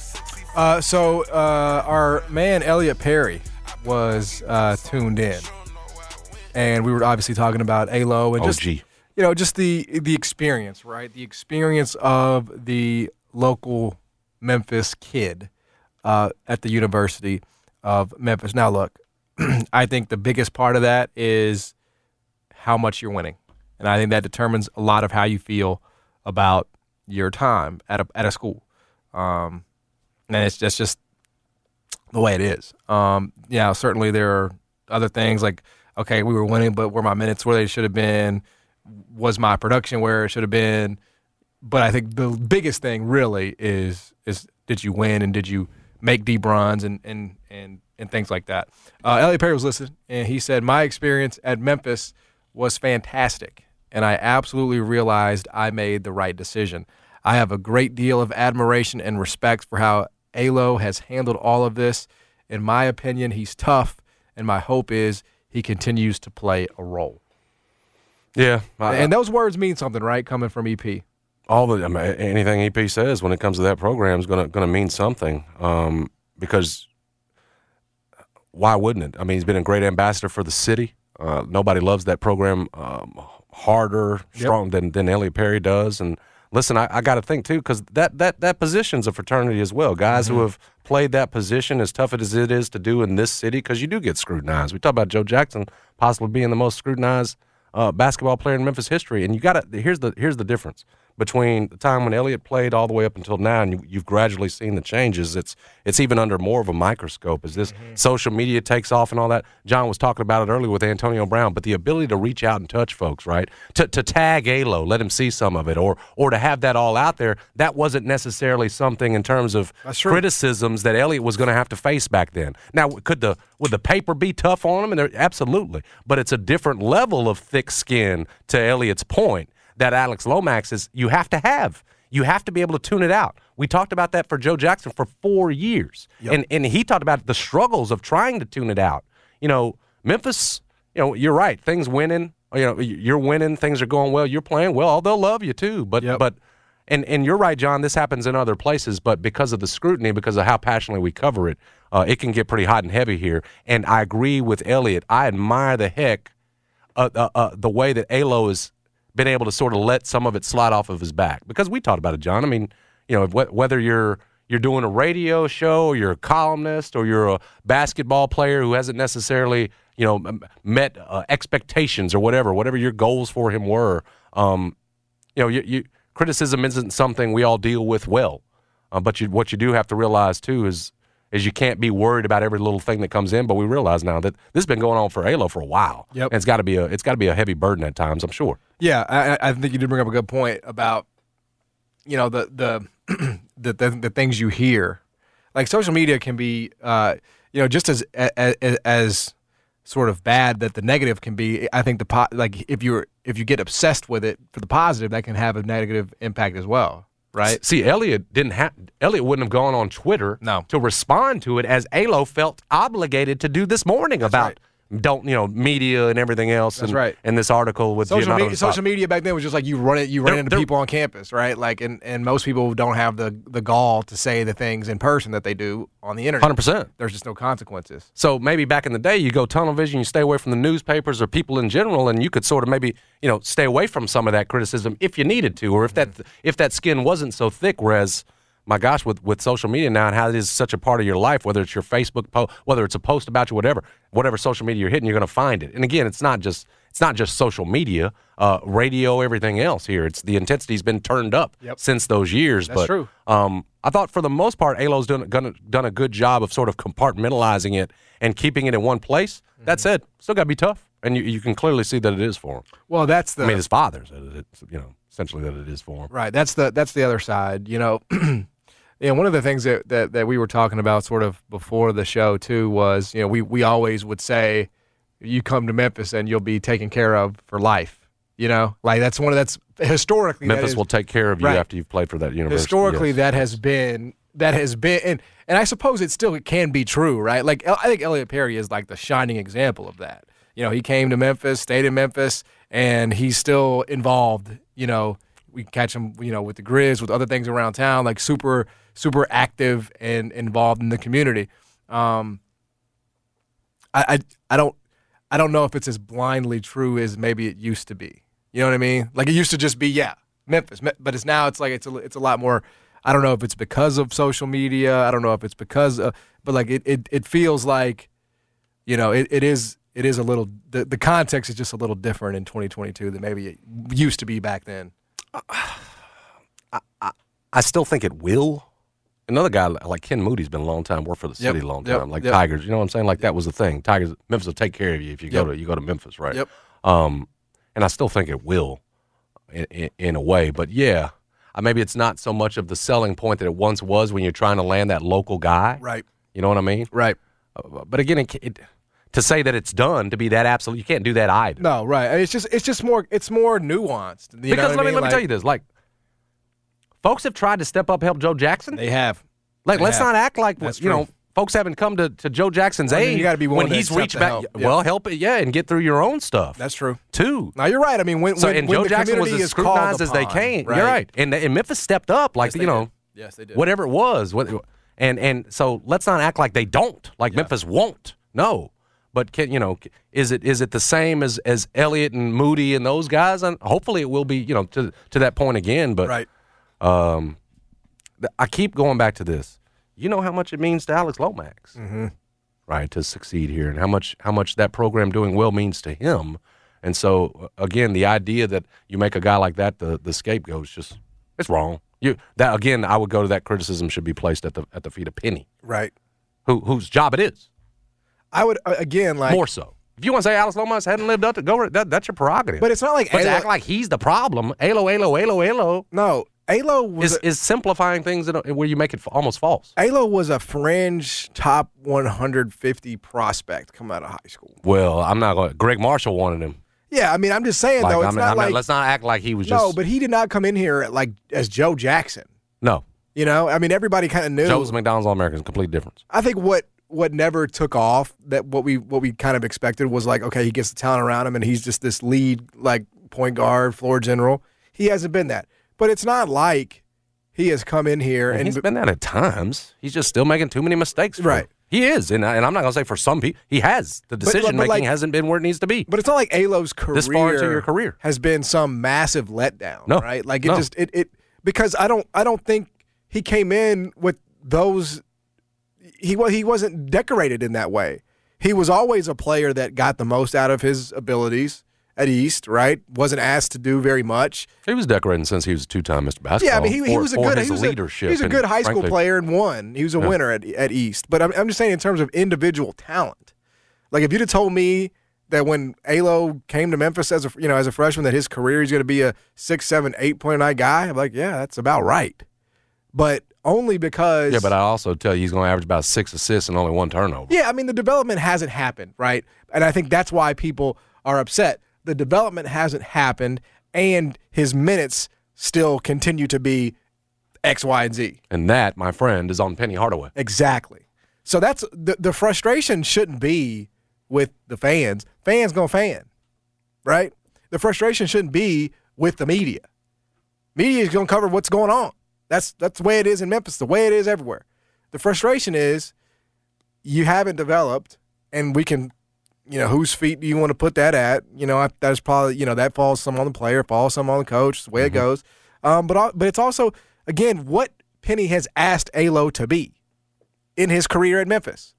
So our man Elliot Perry was tuned in, and we were obviously talking about ALO and just the experience, right? The experience of the local Memphis kid at the University of Memphis. Now, look, I think the biggest part of that is how much you're winning, and I think that determines a lot of how you feel about your time at a school. And that's just the way it is. Certainly there are other things like, okay, we were winning, but were my minutes where they should have been? Was my production where it should have been? But I think the biggest thing really is did you win and did you make deep runs and things like that. Elliot Perry was listening, and he said, my experience at Memphis was fantastic, and I absolutely realized I made the right decision. I have a great deal of admiration and respect for how ALO has handled all of this. In my opinion, he's tough, and my hope is he continues to play a role. Yeah. And those words mean something, right, coming from EP? Anything EP says when it comes to that program is going to mean something, because why wouldn't it? I mean, he's been a great ambassador for the city. Nobody loves that program harder, strong than Elliot Perry does. And listen, I got to think too, because that position's a fraternity as well. Guys who have played that position, as tough as it is to do in this city, because you do get scrutinized. We talk about Joe Jackson possibly being the most scrutinized basketball player in Memphis history, and here's the difference between the time when Elliot played all the way up until now, and you've gradually seen the changes. It's even under more of a microscope as this social media takes off and all that. John was talking about it earlier with Antonio Brown, but the ability to reach out and touch folks, right? To tag ALO, let him see some of it, or to have that all out there, that wasn't necessarily something in terms of criticisms that Elliot was going to have to face back then. Now, would the paper be tough on him? And absolutely, but it's a different level of thick skin, to Elliot's point, that Alex Lomax is you have to have. You have to be able to tune it out. We talked about that for Joe Jackson for 4 years. Yep. And he talked about the struggles of trying to tune it out. Memphis, you're right. Things winning you're winning, things are going well, you're playing well, they'll love you too. But and you're right, John, this happens in other places, but because of the scrutiny, because of how passionately we cover it, it can get pretty hot and heavy here. And I agree with Elliot. I admire the heck the way that Alo has been able to sort of let some of it slide off of his back. Because we talked about it, John. I mean, whether you're doing a radio show or you're a columnist or you're a basketball player who hasn't necessarily, met expectations or whatever your goals for him were, criticism isn't something we all deal with well. But what you do have to realize, too, is you can't be worried about every little thing that comes in. But we realize now that this has been going on for Alo for a while. Yep. And it's got to be a heavy burden at times, I'm sure. Yeah, I think you did bring up a good point about, the things you hear. Like social media can be, just as sort of bad that the negative can be. I think if you get obsessed with it for the positive, that can have a negative impact as well. Right. See, Elliot wouldn't have gone on Twitter to respond to it as Alo felt obligated to do this morning about media and everything else. That's and, right. And this article with social media back then was just like you run into people on campus, right? Like, and most people don't have the gall to say the things in person that they do on the internet. 100%. There's just no consequences. So maybe back in the day, you go tunnel vision, you stay away from the newspapers or people in general, and you could sort of maybe stay away from some of that criticism if you needed to, or if that skin wasn't so thick. Whereas, my gosh, with social media now and how it is such a part of your life, whether it's your Facebook post, whether it's a post about you, whatever social media you're hitting, you're going to find it. And again, it's not just social media, radio, everything else here. It's the intensity's been turned up since those years. That's true. I thought for the most part, Alo's done a good job of sort of compartmentalizing it and keeping it in one place. Mm-hmm. That said, still got to be tough, and you can clearly see that it is for him. Well, his father said essentially that it is for him. Right. That's the other side. One of the things that we were talking about sort of before the show too was, we always would say, you come to Memphis and you'll be taken care of for life. Like that's historically Memphis will take care of you after you've played for that university. Historically, yes. that has been, and I suppose it can be true, right? Like I think Elliot Perry is like the shining example of that. He came to Memphis, stayed in Memphis, and he's still involved. We catch him, with the Grizz, with other things around town, like super active and involved in the community. I don't know if it's as blindly true as maybe it used to be. You know what I mean? Like it used to just be Memphis, but it's like it's a lot more. I don't know if it's because of social media. I don't know if it's because of, but like it feels like, it is a little. The context is just a little different in 2022 than maybe it used to be back then. I still think it will. Another guy like Ken Moody's been a long time, worked for the city a long time, Tigers. You know what I'm saying? Like that was the thing. Tigers, Memphis will take care of you if you go to Memphis, right? Yep. And I still think it will, in a way. But yeah, maybe it's not so much of the selling point that it once was when you're trying to land that local guy. Right. You know what I mean? Right. But again, to say that it's done, to be that absolute, you can't do that either. No, right. It's just more nuanced. Because let me tell you this, like, folks have tried to step up, help Joe Jackson. They have. Like, let's not act like folks haven't come to Joe Jackson's aid. You got to be willing when he's reached back. Help. Well, help it, and get through your own stuff. That's true. Too. Now you're right. I mean, when Joe Jackson was as scrutinized as they came. Right? You're right. And Memphis stepped up, like Yes, they did. Whatever it was. And so let's not act like they don't. Like Memphis won't. No. But is it the same as Elliott and Moody and those guys? And hopefully it will be, to that point again. But right. I keep going back to this. You know how much it means to Alex Lomax, right, to succeed here, and how much that program doing well means to him. And so again, the idea that you make a guy like that the scapegoat is just it's wrong. I would go to that criticism should be placed at the feet of Penny, right, whose job it is. I would more so. If you want to say Alex Lomax hadn't lived up to that's your prerogative. But it's not like to act like he's the problem. Alo. No, Alo is simplifying things where you make it almost false. Alo was a fringe top 150 prospect coming out of high school. Well, I'm not going. Greg Marshall wanted him. Yeah, I mean, I'm just saying though. Let's not act like he was just. No, but he did not come in here as Joe Jackson. No. I mean, everybody kind of knew. Joe's McDonald's All-American is a complete difference. I think what what never took off, that what we kind of expected was like, okay, he gets the talent around him and he's just this lead like point guard, floor general. He hasn't been that. But it's not like he has come in here and he's been that at times. He's just still making too many mistakes. Right. He is, and I'm not going to say for some people, he has. The decision-making hasn't been where it needs to be. But it's not like Alo's career this far into your career has been some massive letdown, no. right? Like it because I don't think he came in with those he wasn't decorated in that way. He was always a player that got the most out of his abilities at East, right? Wasn't asked to do very much. He was decorating since he was a two-time Mr. Basketball. Yeah, I mean, he was a good leadership. He's a good high school player and won. He was a winner at East. But I'm just saying in terms of individual talent. Like if you'd have told me that when Alo came to Memphis as a freshman that his career he's going to be a 6, 7, 8 point a night guy, I'm like, yeah, that's about right. But only because but I also tell you he's going to average about 6 assists and only 1 turnover. Yeah, I mean the development hasn't happened, right? And I think that's why people are upset. The development hasn't happened, and his minutes still continue to be X, Y, and Z. And that, my friend, is on Penny Hardaway. Exactly. So that's the frustration shouldn't be with the fans. Fans gonna fan, right? The frustration shouldn't be with the media. Media is gonna cover what's going on. That's the way it is in Memphis, the way it is everywhere. The frustration is you haven't developed, and we can – whose feet do you want to put that at? That's probably, that falls some on the player, falls some on the coach. It's the way it goes. But it's also, again, what Penny has asked Alo to be in his career at Memphis.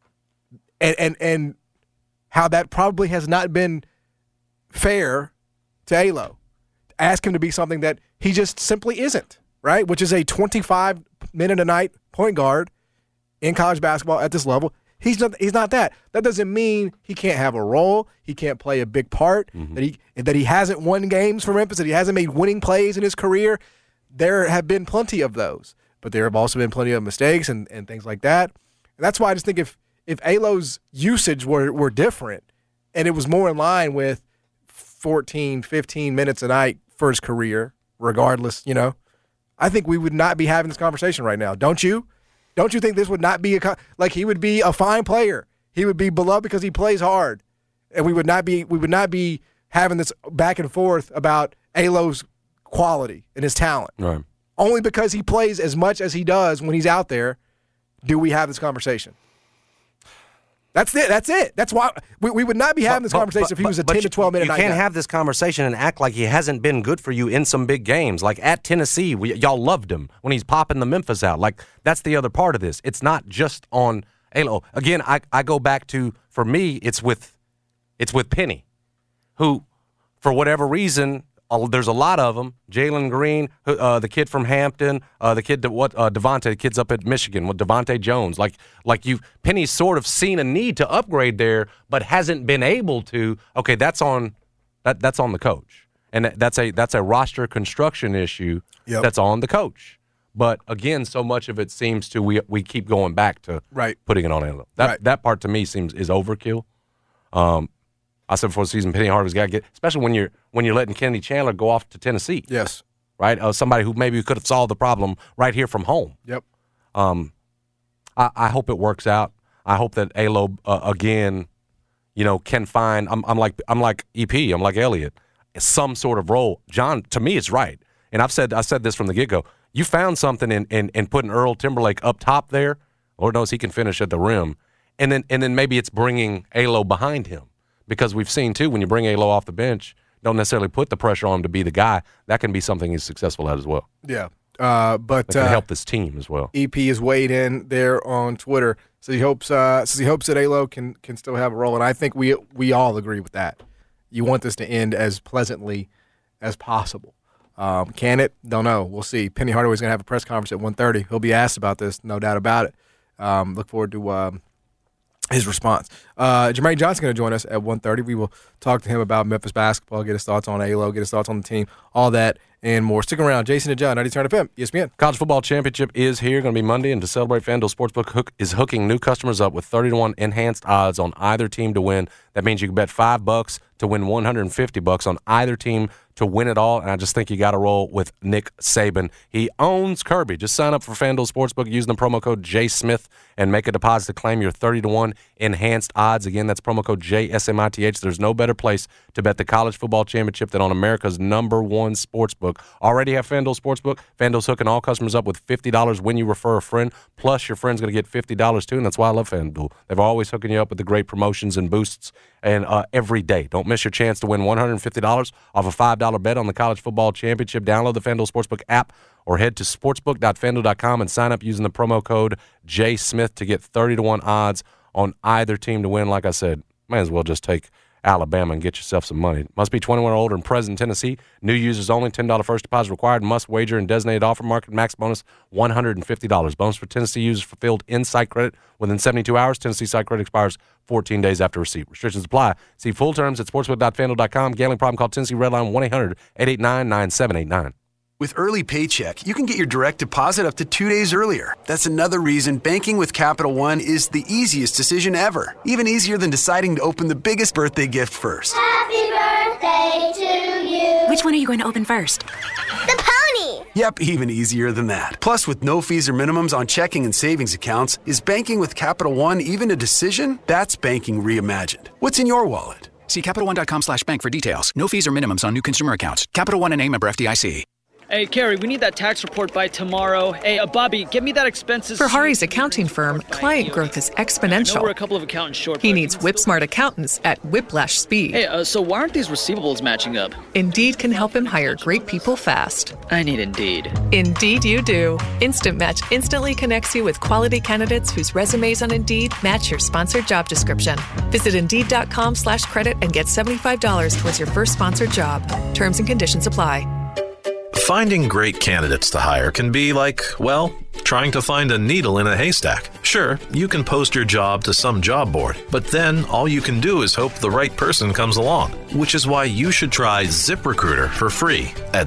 And how that probably has not been fair to Alo. Ask him to be something that he just simply isn't, right? Which is a 25-minute-a-night point guard in college basketball at this level. He's not that. That doesn't mean he can't have a role. He can't play a big part. That he hasn't won games for Memphis. That he hasn't made winning plays in his career. There have been plenty of those, but there have also been plenty of mistakes and things like that. And that's why I just think if Alo's usage were different and it was more in line with 14, 15 minutes a night for his career, regardless, I think we would not be having this conversation right now. Don't you? Don't you think this would not be he would be a fine player? He would be beloved because he plays hard, and we would not be having this back and forth about Alo's quality and his talent. Right. Only because he plays as much as he does when he's out there, do we have this conversation? That's it. That's why we would not be having this conversation if he was a 10 to 12 minute night. You can't have this conversation and act like he hasn't been good for you in some big games. Like at Tennessee, y'all loved him when he's popping the Memphis out. Like that's the other part of this. It's not just on Alo. Again, I go back to, for me, it's with Penny, who, for whatever reason, there's a lot of them. Jalen Green, the kid from Hampton, the kid Devontae, the kid's up at Michigan with Devontae Jones. Penny's sort of seen a need to upgrade there, but hasn't been able to. Okay, that's on the coach, and that's a roster construction issue. Yep. That's on the coach. But again, so much of it seems to we keep going back to putting it on Alo. That part to me is overkill. I said before the season, Penny Hardaway's got to get, especially when you're letting Kennedy Chandler go off to Tennessee. Yes. Right? Somebody who maybe could have solved the problem right here from home. Yep. I hope it works out. I hope that Alo again, can find. I'm like EP. I'm like Elliott. Some sort of role. John, to me, it's right. And I said this from the get-go. You found something in putting Earl Timberlake up top there. Lord knows he can finish at the rim. And then maybe it's bringing Alo behind him. Because we've seen, too, when you bring Alo off the bench, don't necessarily put the pressure on him to be the guy. That can be something he's successful at as well. Yeah. But that can help this team as well. EP is weighed in there on Twitter. So he hopes that Alo can still have a role. And I think we all agree with that. You want this to end as pleasantly as possible. Can it? Don't know. We'll see. Penny Hardaway's going to have a press conference at 1:30. He'll be asked about this, no doubt about it. Look forward to his response. Jermaine Johnson going to join us at 1:30. We will talk to him about Memphis basketball, get his thoughts on Alo, get his thoughts on the team, all that and more. Stick around. Jason and John, 90 FM, ESPN. College football championship is here, going to be Monday, and to celebrate, FanDuel Sportsbook is hooking new customers up with 30-1 enhanced odds on either team to win That means you can bet $5 to win $150 on either team to win it all, and I just think you got to roll with Nick Saban. He owns Kirby. Just sign up for FanDuel Sportsbook using the promo code JSmith and make a deposit to claim your 30-1 enhanced odds. Again, that's promo code JSMITH. There's no better place to bet the college football championship than on America's #1 sportsbook. Already have FanDuel Sportsbook. FanDuel's hooking all customers up with $50 when you refer a friend, plus your friend's going to get $50 too, and that's why I love FanDuel. They're always hooking you up with the great promotions and boosts and every day. Don't miss your chance to win $150 off a $5 bet on the college football championship. Download the FanDuel Sportsbook app or head to sportsbook.fanduel.com and sign up using the promo code JSmith to get 30-1 odds on either team to win. Like I said, might as well just take Alabama and get yourself some money. Must be 21 or older and present in Tennessee. New users only. $10 first deposit required. Must wager in designated offer market. Max bonus $150. Bonus for Tennessee users fulfilled in site credit within 72 hours. Tennessee site credit expires 14 days after receipt. Restrictions apply. See full terms at sportsbook.fanduel.com. Gambling problem? Call Tennessee Redline 1-800-889-9789. With Early Paycheck, you can get your direct deposit up to 2 days earlier. That's another reason banking with Capital One is the easiest decision ever. Even easier than deciding to open the biggest birthday gift first. Happy birthday to you. Which one are you going to open first? The pony. Yep, even easier than that. Plus, with no fees or minimums on checking and savings accounts, is banking with Capital One even a decision? That's banking reimagined. What's in your wallet? See CapitalOne.com/bank for details. No fees or minimums on new consumer accounts. Capital One and member FDIC. Hey, Carrie, we need that tax report by tomorrow. Hey, Bobby, get me that expenses. For Hari's accounting firm, client growth is exponential. I know we're a couple of accountants short. He needs whip-smart accountants at whiplash speed. Hey, so why aren't these receivables matching up? Indeed can help him hire great people fast. I need Indeed. Indeed you do. Instant Match instantly connects you with quality candidates whose resumes on Indeed match your sponsored job description. Visit Indeed.com/credit and get $75 towards your first sponsored job. Terms and conditions apply. Finding great candidates to hire can be like, well, trying to find a needle in a haystack. Sure, you can post your job to some job board, but then all you can do is hope the right person comes along, which is why you should try ZipRecruiter for free at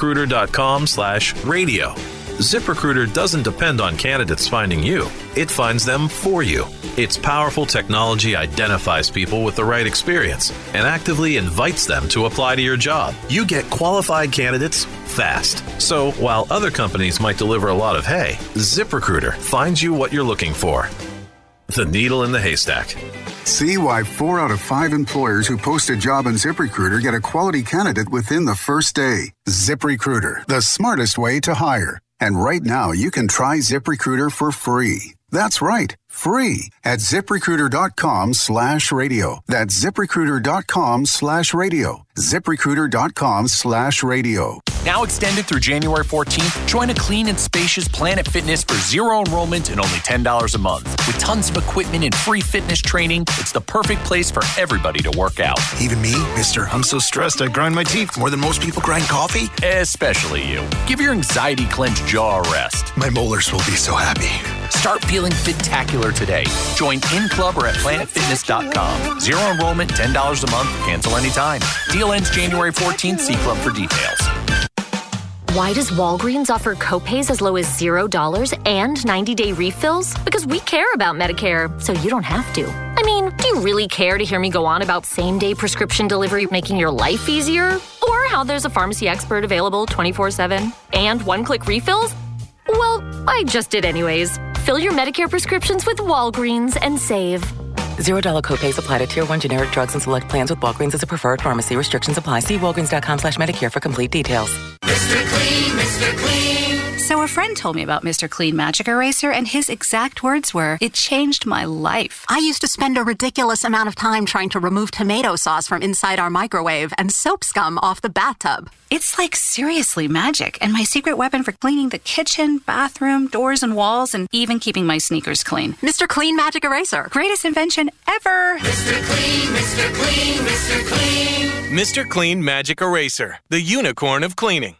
ZipRecruiter.com/radio. ZipRecruiter doesn't depend on candidates finding you. It finds them for you. Its powerful technology identifies people with the right experience and actively invites them to apply to your job. You get qualified candidates fast. So while other companies might deliver a lot of hay, ZipRecruiter finds you what you're looking for. The needle in the haystack. See why 4 out of 5 employers who post a job on ZipRecruiter get a quality candidate within the first day. ZipRecruiter, the smartest way to hire. And right now, you can try ZipRecruiter for free. That's right, free at ZipRecruiter.com/radio. That's ZipRecruiter.com/radio. ZipRecruiter.com/radio. Now extended through January 14th, join a clean and spacious Planet Fitness for zero enrollment and only $10 a month. With tons of equipment and free fitness training, it's the perfect place for everybody to work out. Even me, mister, I'm so stressed I grind my teeth more than most people grind coffee. Especially you. Give your anxiety-clenched jaw a rest. My molars will be so happy. Start feeling fit-tacular today. Join in club or at planetfitness.com. Zero enrollment, $10 a month, cancel anytime. Deal ends January 14th. See club for details. Why does Walgreens offer copays as low as $0 and 90-day refills? Because we care about Medicare, so you don't have to. I mean, do you really care to hear me go on about same-day prescription delivery making your life easier? Or how there's a pharmacy expert available 24/7 and one-click refills? Well, I just did anyways. Fill your Medicare prescriptions with Walgreens and save. $0 copays apply to Tier 1 generic drugs and select plans with Walgreens as a preferred pharmacy. Restrictions apply. See Walgreens.com/Medicare for complete details. Mr. Clean, Mr. Clean. So a friend told me about Mr. Clean Magic Eraser, and his exact words were, "It changed my life." I used to spend a ridiculous amount of time trying to remove tomato sauce from inside our microwave and soap scum off the bathtub. It's like seriously magic, and my secret weapon for cleaning the kitchen, bathroom, doors and walls, and even keeping my sneakers clean. Mr. Clean Magic Eraser. Greatest invention ever. Mr. Clean, Mr. Clean, Mr. Clean. Mr. Clean Magic Eraser, the unicorn of cleaning.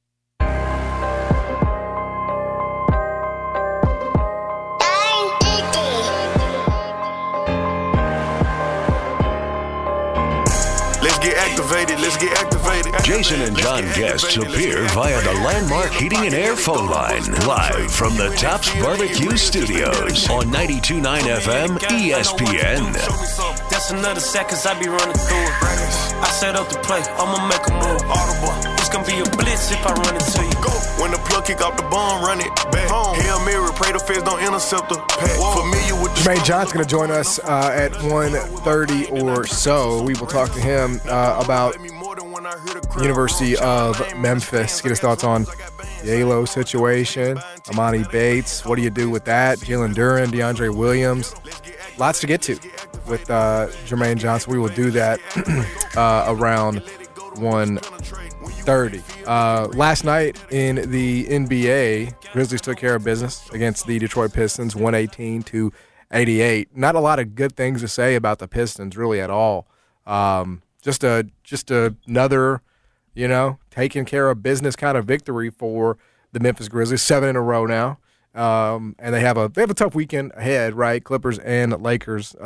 Let's get activated. Jason and John guests appear via the Landmark Heating and Air phone line, live from the Tops Barbecue Studios on 92.9 FM ESPN. Just another seconds, I be running through it. I set up the play, I'ma make a move. Audible. It's gonna be a blitz if I run into you. Go. When the plug kick off the bomb, run it back home. Hail Mary, pray the feds don't intercept the pack. Familiar with the Jermaine John's going to join us at 1:30 or so. We will talk to him about University of Memphis. Get his thoughts on the ALO situation, Amani Bates. What do you do with that? Jalen Duren, DeAndre Williams. Lots to get to with Jermaine Johnson. We will do that around 1:30. Last night in the NBA, Grizzlies took care of business against the Detroit Pistons, 118-88. Not a lot of good things to say about the Pistons, really, at all. Just another, taking care of business kind of victory for the Memphis Grizzlies, 7 in a row now. And they have a tough weekend ahead, right? Clippers and Lakers.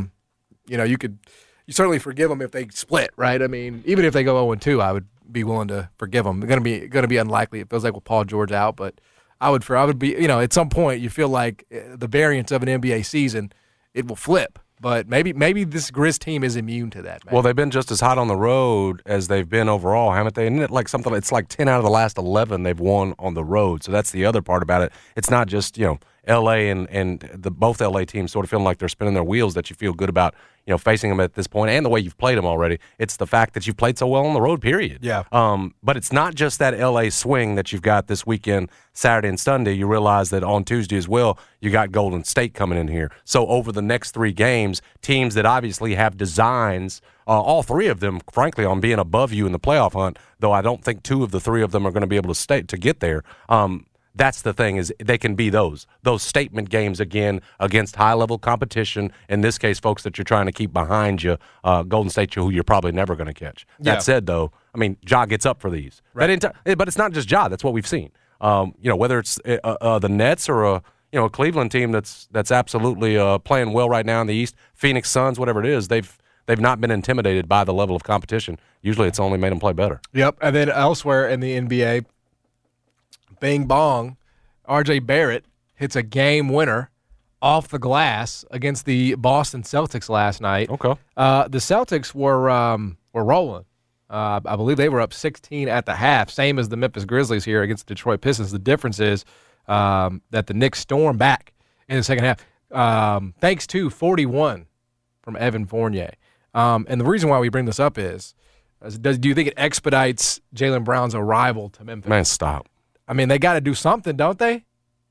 You certainly forgive them if they split, right? I mean, even if they go 0-2, I would be willing to forgive them. It's going to be unlikely. It feels like with Paul George out, but I would be, at some point you feel like the variance of an NBA season, it will flip. But maybe this Grizz team is immune to that. Maybe. Well, they've been just as hot on the road as they've been overall, haven't they? Isn't it like something? It's like 10 out of the last 11 they've won on the road. So that's the other part about it. It's not just L.A. and both L.A. teams sort of feeling like they're spinning their wheels that you feel good about facing them at this point and the way you've played them already. It's the fact that you've played so well on the road, period. Yeah. But it's not just that L.A. swing that you've got this weekend, Saturday and Sunday. You realize that on Tuesday as well, you got Golden State coming in here. So over the next 3 games, teams that obviously have designs, all 3 of them, frankly, on being above you in the playoff hunt, though I don't think 2 of the 3 of them are going to be able to get there. That's the thing, is they can be those statement games again against high-level competition. In this case, folks that you're trying to keep behind you, Golden State, who you're probably never going to catch. Yeah. That said, though, I mean, Ja gets up for these. Right. But it's not just Ja. That's what we've seen. Whether it's the Nets or a Cleveland team that's absolutely playing well right now in the East, Phoenix Suns, whatever it is, they've not been intimidated by the level of competition. Usually, it's only made them play better. Yep. And then elsewhere in the NBA. Bing bong, R.J. Barrett hits a game winner off the glass against the Boston Celtics last night. Okay. The Celtics were rolling. I believe they were up 16 at the half, same as the Memphis Grizzlies here against the Detroit Pistons. The difference is that the Knicks stormed back in the second half, thanks to 41 from Evan Fournier. And the reason why we bring this up is, do you think it expedites Jaylen Brown's arrival to Memphis? Man, stop. I mean, they got to do something, don't they?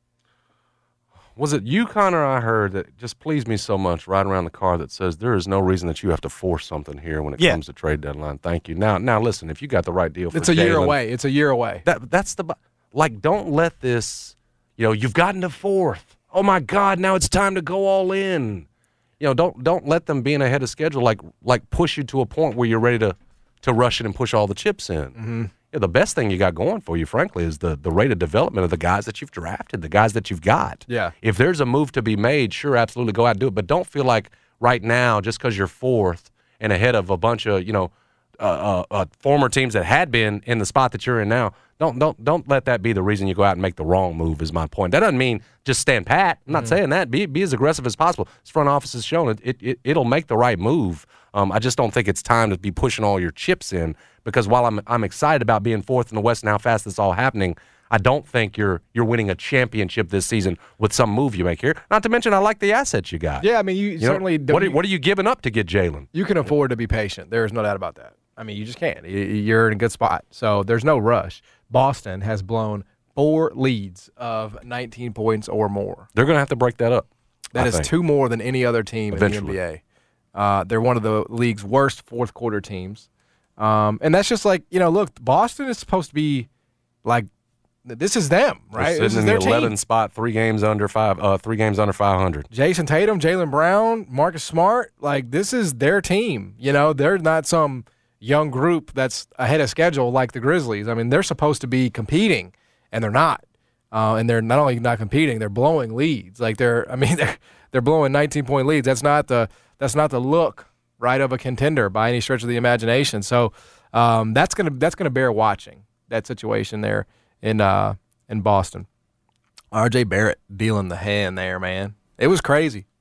Was it you, Connor, I heard that just pleased me so much right around the car that says there is no reason that you have to force something here when it comes to trade deadline. Thank you. Now, listen, if you got the right deal for It's a year Jaylen, away. It's a year away. That's don't let this, you've gotten to 4th. Oh, my God, now it's time to go all in. Don't let them being ahead of schedule like push you to a point where you're ready to rush it and push all the chips in. Mm-hmm. The best thing you got going for you, frankly, is the rate of development of the guys that you've drafted, the guys that you've got. Yeah. If there's a move to be made, sure, absolutely go out and do it. But don't feel like right now, just because you're 4th and ahead of a bunch of former teams that had been in the spot that you're in now, don't let that be the reason you go out and make the wrong move. Is my point. That doesn't mean just stand pat. I'm not saying that. Be as aggressive as possible. This front office has shown it'll make the right move. I just don't think it's time to be pushing all your chips in, because while I'm excited about being 4th in the West and how fast this is all happening, I don't think you're winning a championship this season with some move you make here. Not to mention, I like the assets you got. Yeah, I mean, you certainly don't. What are you giving up to get Jaylen? You can afford to be patient. There is no doubt about that. I mean, you just can't. You're in a good spot. So there's no rush. Boston has blown 4 leads of 19 points or more. They're going to have to break that up. That is 2 more than any other team eventually in the NBA. They're one of the league's worst fourth quarter teams. And that's just like, look, Boston is supposed to be like, this is them, right? This is their the 11th spot, 3 games under 500. Jason Tatum, Jaylen Brown, Marcus Smart, like this is their team. They're not some young group that's ahead of schedule like the Grizzlies. I mean, they're supposed to be competing, and they're not. And they're not only not competing, they're blowing leads. Like they're blowing 19-point leads. That's not the look, right, of a contender by any stretch of the imagination. So that's gonna bear watching, that situation there in Boston. R.J. Barrett dealing the hand there, man. It was crazy.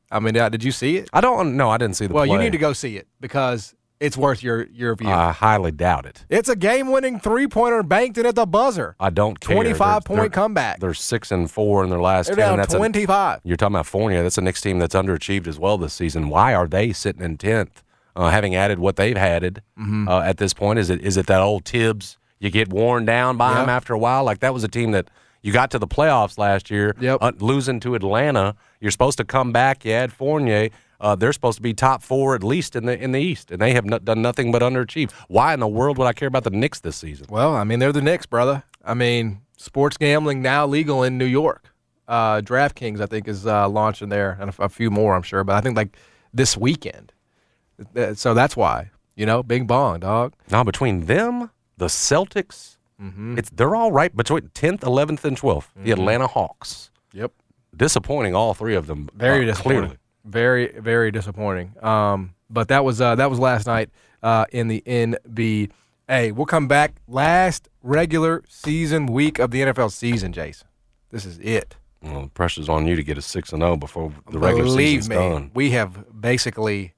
I mean, did you see it? I didn't see the play. Well, you need to go see it because it's worth your view. I highly doubt it. It's a game-winning three-pointer banked in at the buzzer. I don't care. 25-point comeback. They're 6-4 in their last 10. They're down 25. You're talking about Fournier. That's the next team that's underachieved as well this season. Why are they sitting in 10th, having added what they've added at this point? Is it that old Tibbs? You get worn down by them after a while? Like that was a team that you got to the playoffs last year, losing to Atlanta. You're supposed to come back. You add Fournier. They're supposed to be top 4 at least in the East, and they have done nothing but underachieve. Why in the world would I care about the Knicks this season? Well, I mean, they're the Knicks, brother. I mean, sports gambling now legal in New York. DraftKings, I think, is launching there, and a few more, I'm sure. But I think, like, this weekend. So that's why, bing bong, dog. Now, between them, the Celtics, they're all right between 10th, 11th, and 12th. The Atlanta Hawks. Yep. Disappointing, all three of them. Very disappointing. Clearly. Very, very disappointing. But that was last night in the NBA. We'll come back last regular season week of the NFL season, Jason. This is it. Well, the pressure's on you to get a 6-0 before the regular season's done. We have basically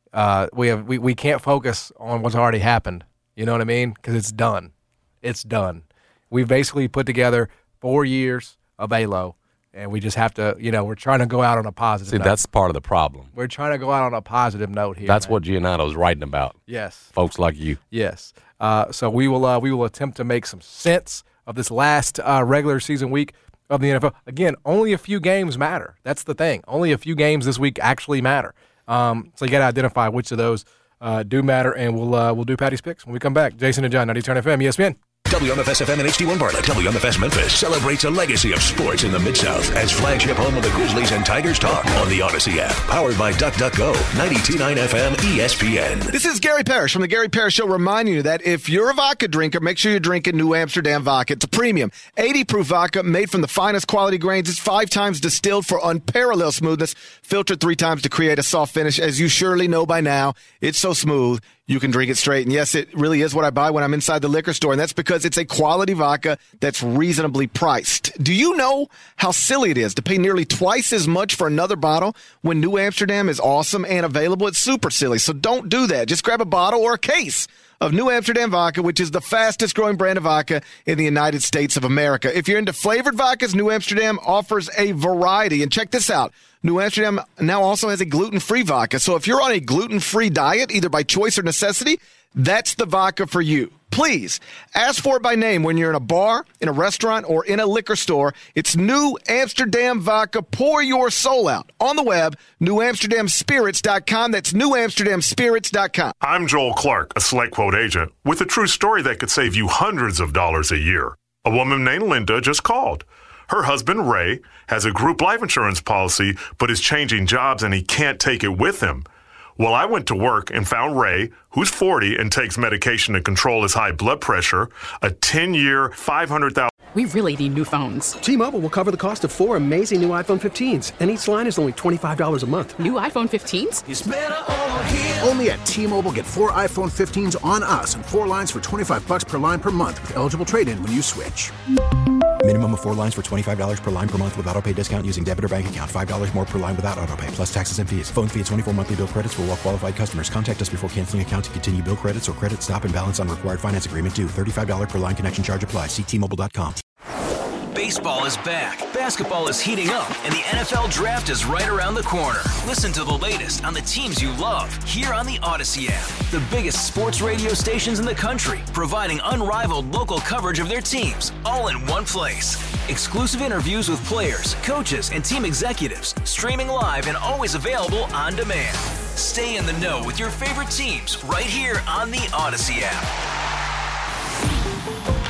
we can't focus on what's already happened. You know what I mean? Because it's done. It's done. We've basically put together 4 years of A-Lo. And we just have to, we're trying to go out on a positive note. See, that's part of the problem. We're trying to go out on a positive note here. That's what Giannato's writing about. Yes. Folks like you. Yes. So we will attempt to make some sense of this last regular season week of the NFL. Again, only a few games matter. That's the thing. Only a few games this week actually matter. So you got to identify which of those do matter, and we'll do Patty's picks when we come back. Jason and John, 92.9 FM, ESPN. WMFS-FM and HD1 Bartlett. WMFS Memphis celebrates a legacy of sports in the Mid-South as flagship home of the Grizzlies and Tigers talk on the Odyssey app. Powered by DuckDuckGo. 92.9 FM ESPN. This is Gary Parrish from the Gary Parrish Show reminding you that if you're a vodka drinker, make sure you're drinking New Amsterdam vodka. It's a premium 80-proof vodka made from the finest quality grains. It's 5 times distilled for unparalleled smoothness, filtered 3 times to create a soft finish. As you surely know by now, it's so smooth you can drink it straight. And yes, it really is what I buy when I'm inside the liquor store, and that's because it's a quality vodka that's reasonably priced. Do you know how silly it is to pay nearly twice as much for another bottle when New Amsterdam is awesome and available? It's super silly, so don't do that. Just grab a bottle or a case of New Amsterdam vodka, which is the fastest growing brand of vodka in the United States of America. If you're into flavored vodkas, New Amsterdam offers a variety. And check this out. New Amsterdam now also has a gluten-free vodka. So if you're on a gluten-free diet, either by choice or necessity, that's the vodka for you. Please ask for it by name when you're in a bar, in a restaurant, or in a liquor store. It's New Amsterdam vodka. Pour your soul out. On the web, newamsterdamspirits.com. That's newamsterdamspirits.com. I'm Joel Clark, a Select Quote agent, with a true story that could save you hundreds of dollars a year. A woman named Linda just called. Her husband, Ray, has a group life insurance policy, but is changing jobs and he can't take it with him. Well, I went to work and found Ray, who's 40 and takes medication to control his high blood pressure, a 10-year, $500,000. We really need new phones. T-Mobile will cover the cost of 4 amazing new iPhone 15s, and each line is only $25 a month. New iPhone 15s? It's better over here. Only at T-Mobile, get 4 iPhone 15s on us and 4 lines for $25 per line per month with eligible trade-in when you switch. Minimum of 4 lines for $25 per line per month with autopay discount using debit or bank account. $5 more per line without autopay, plus taxes and fees. Phone fee at 24 monthly bill credits for well-qualified customers. Contact us before canceling account to continue bill credits or credit stop and balance on required finance agreement due. $35 per line connection charge applies. See T-Mobile.com. Baseball is back, basketball is heating up, and the NFL Draft is right around the corner. Listen to the latest on the teams you love here on the Odyssey app. The biggest sports radio stations in the country, providing unrivaled local coverage of their teams, all in one place. Exclusive interviews with players, coaches, and team executives, streaming live and always available on demand. Stay in the know with your favorite teams right here on the Odyssey app.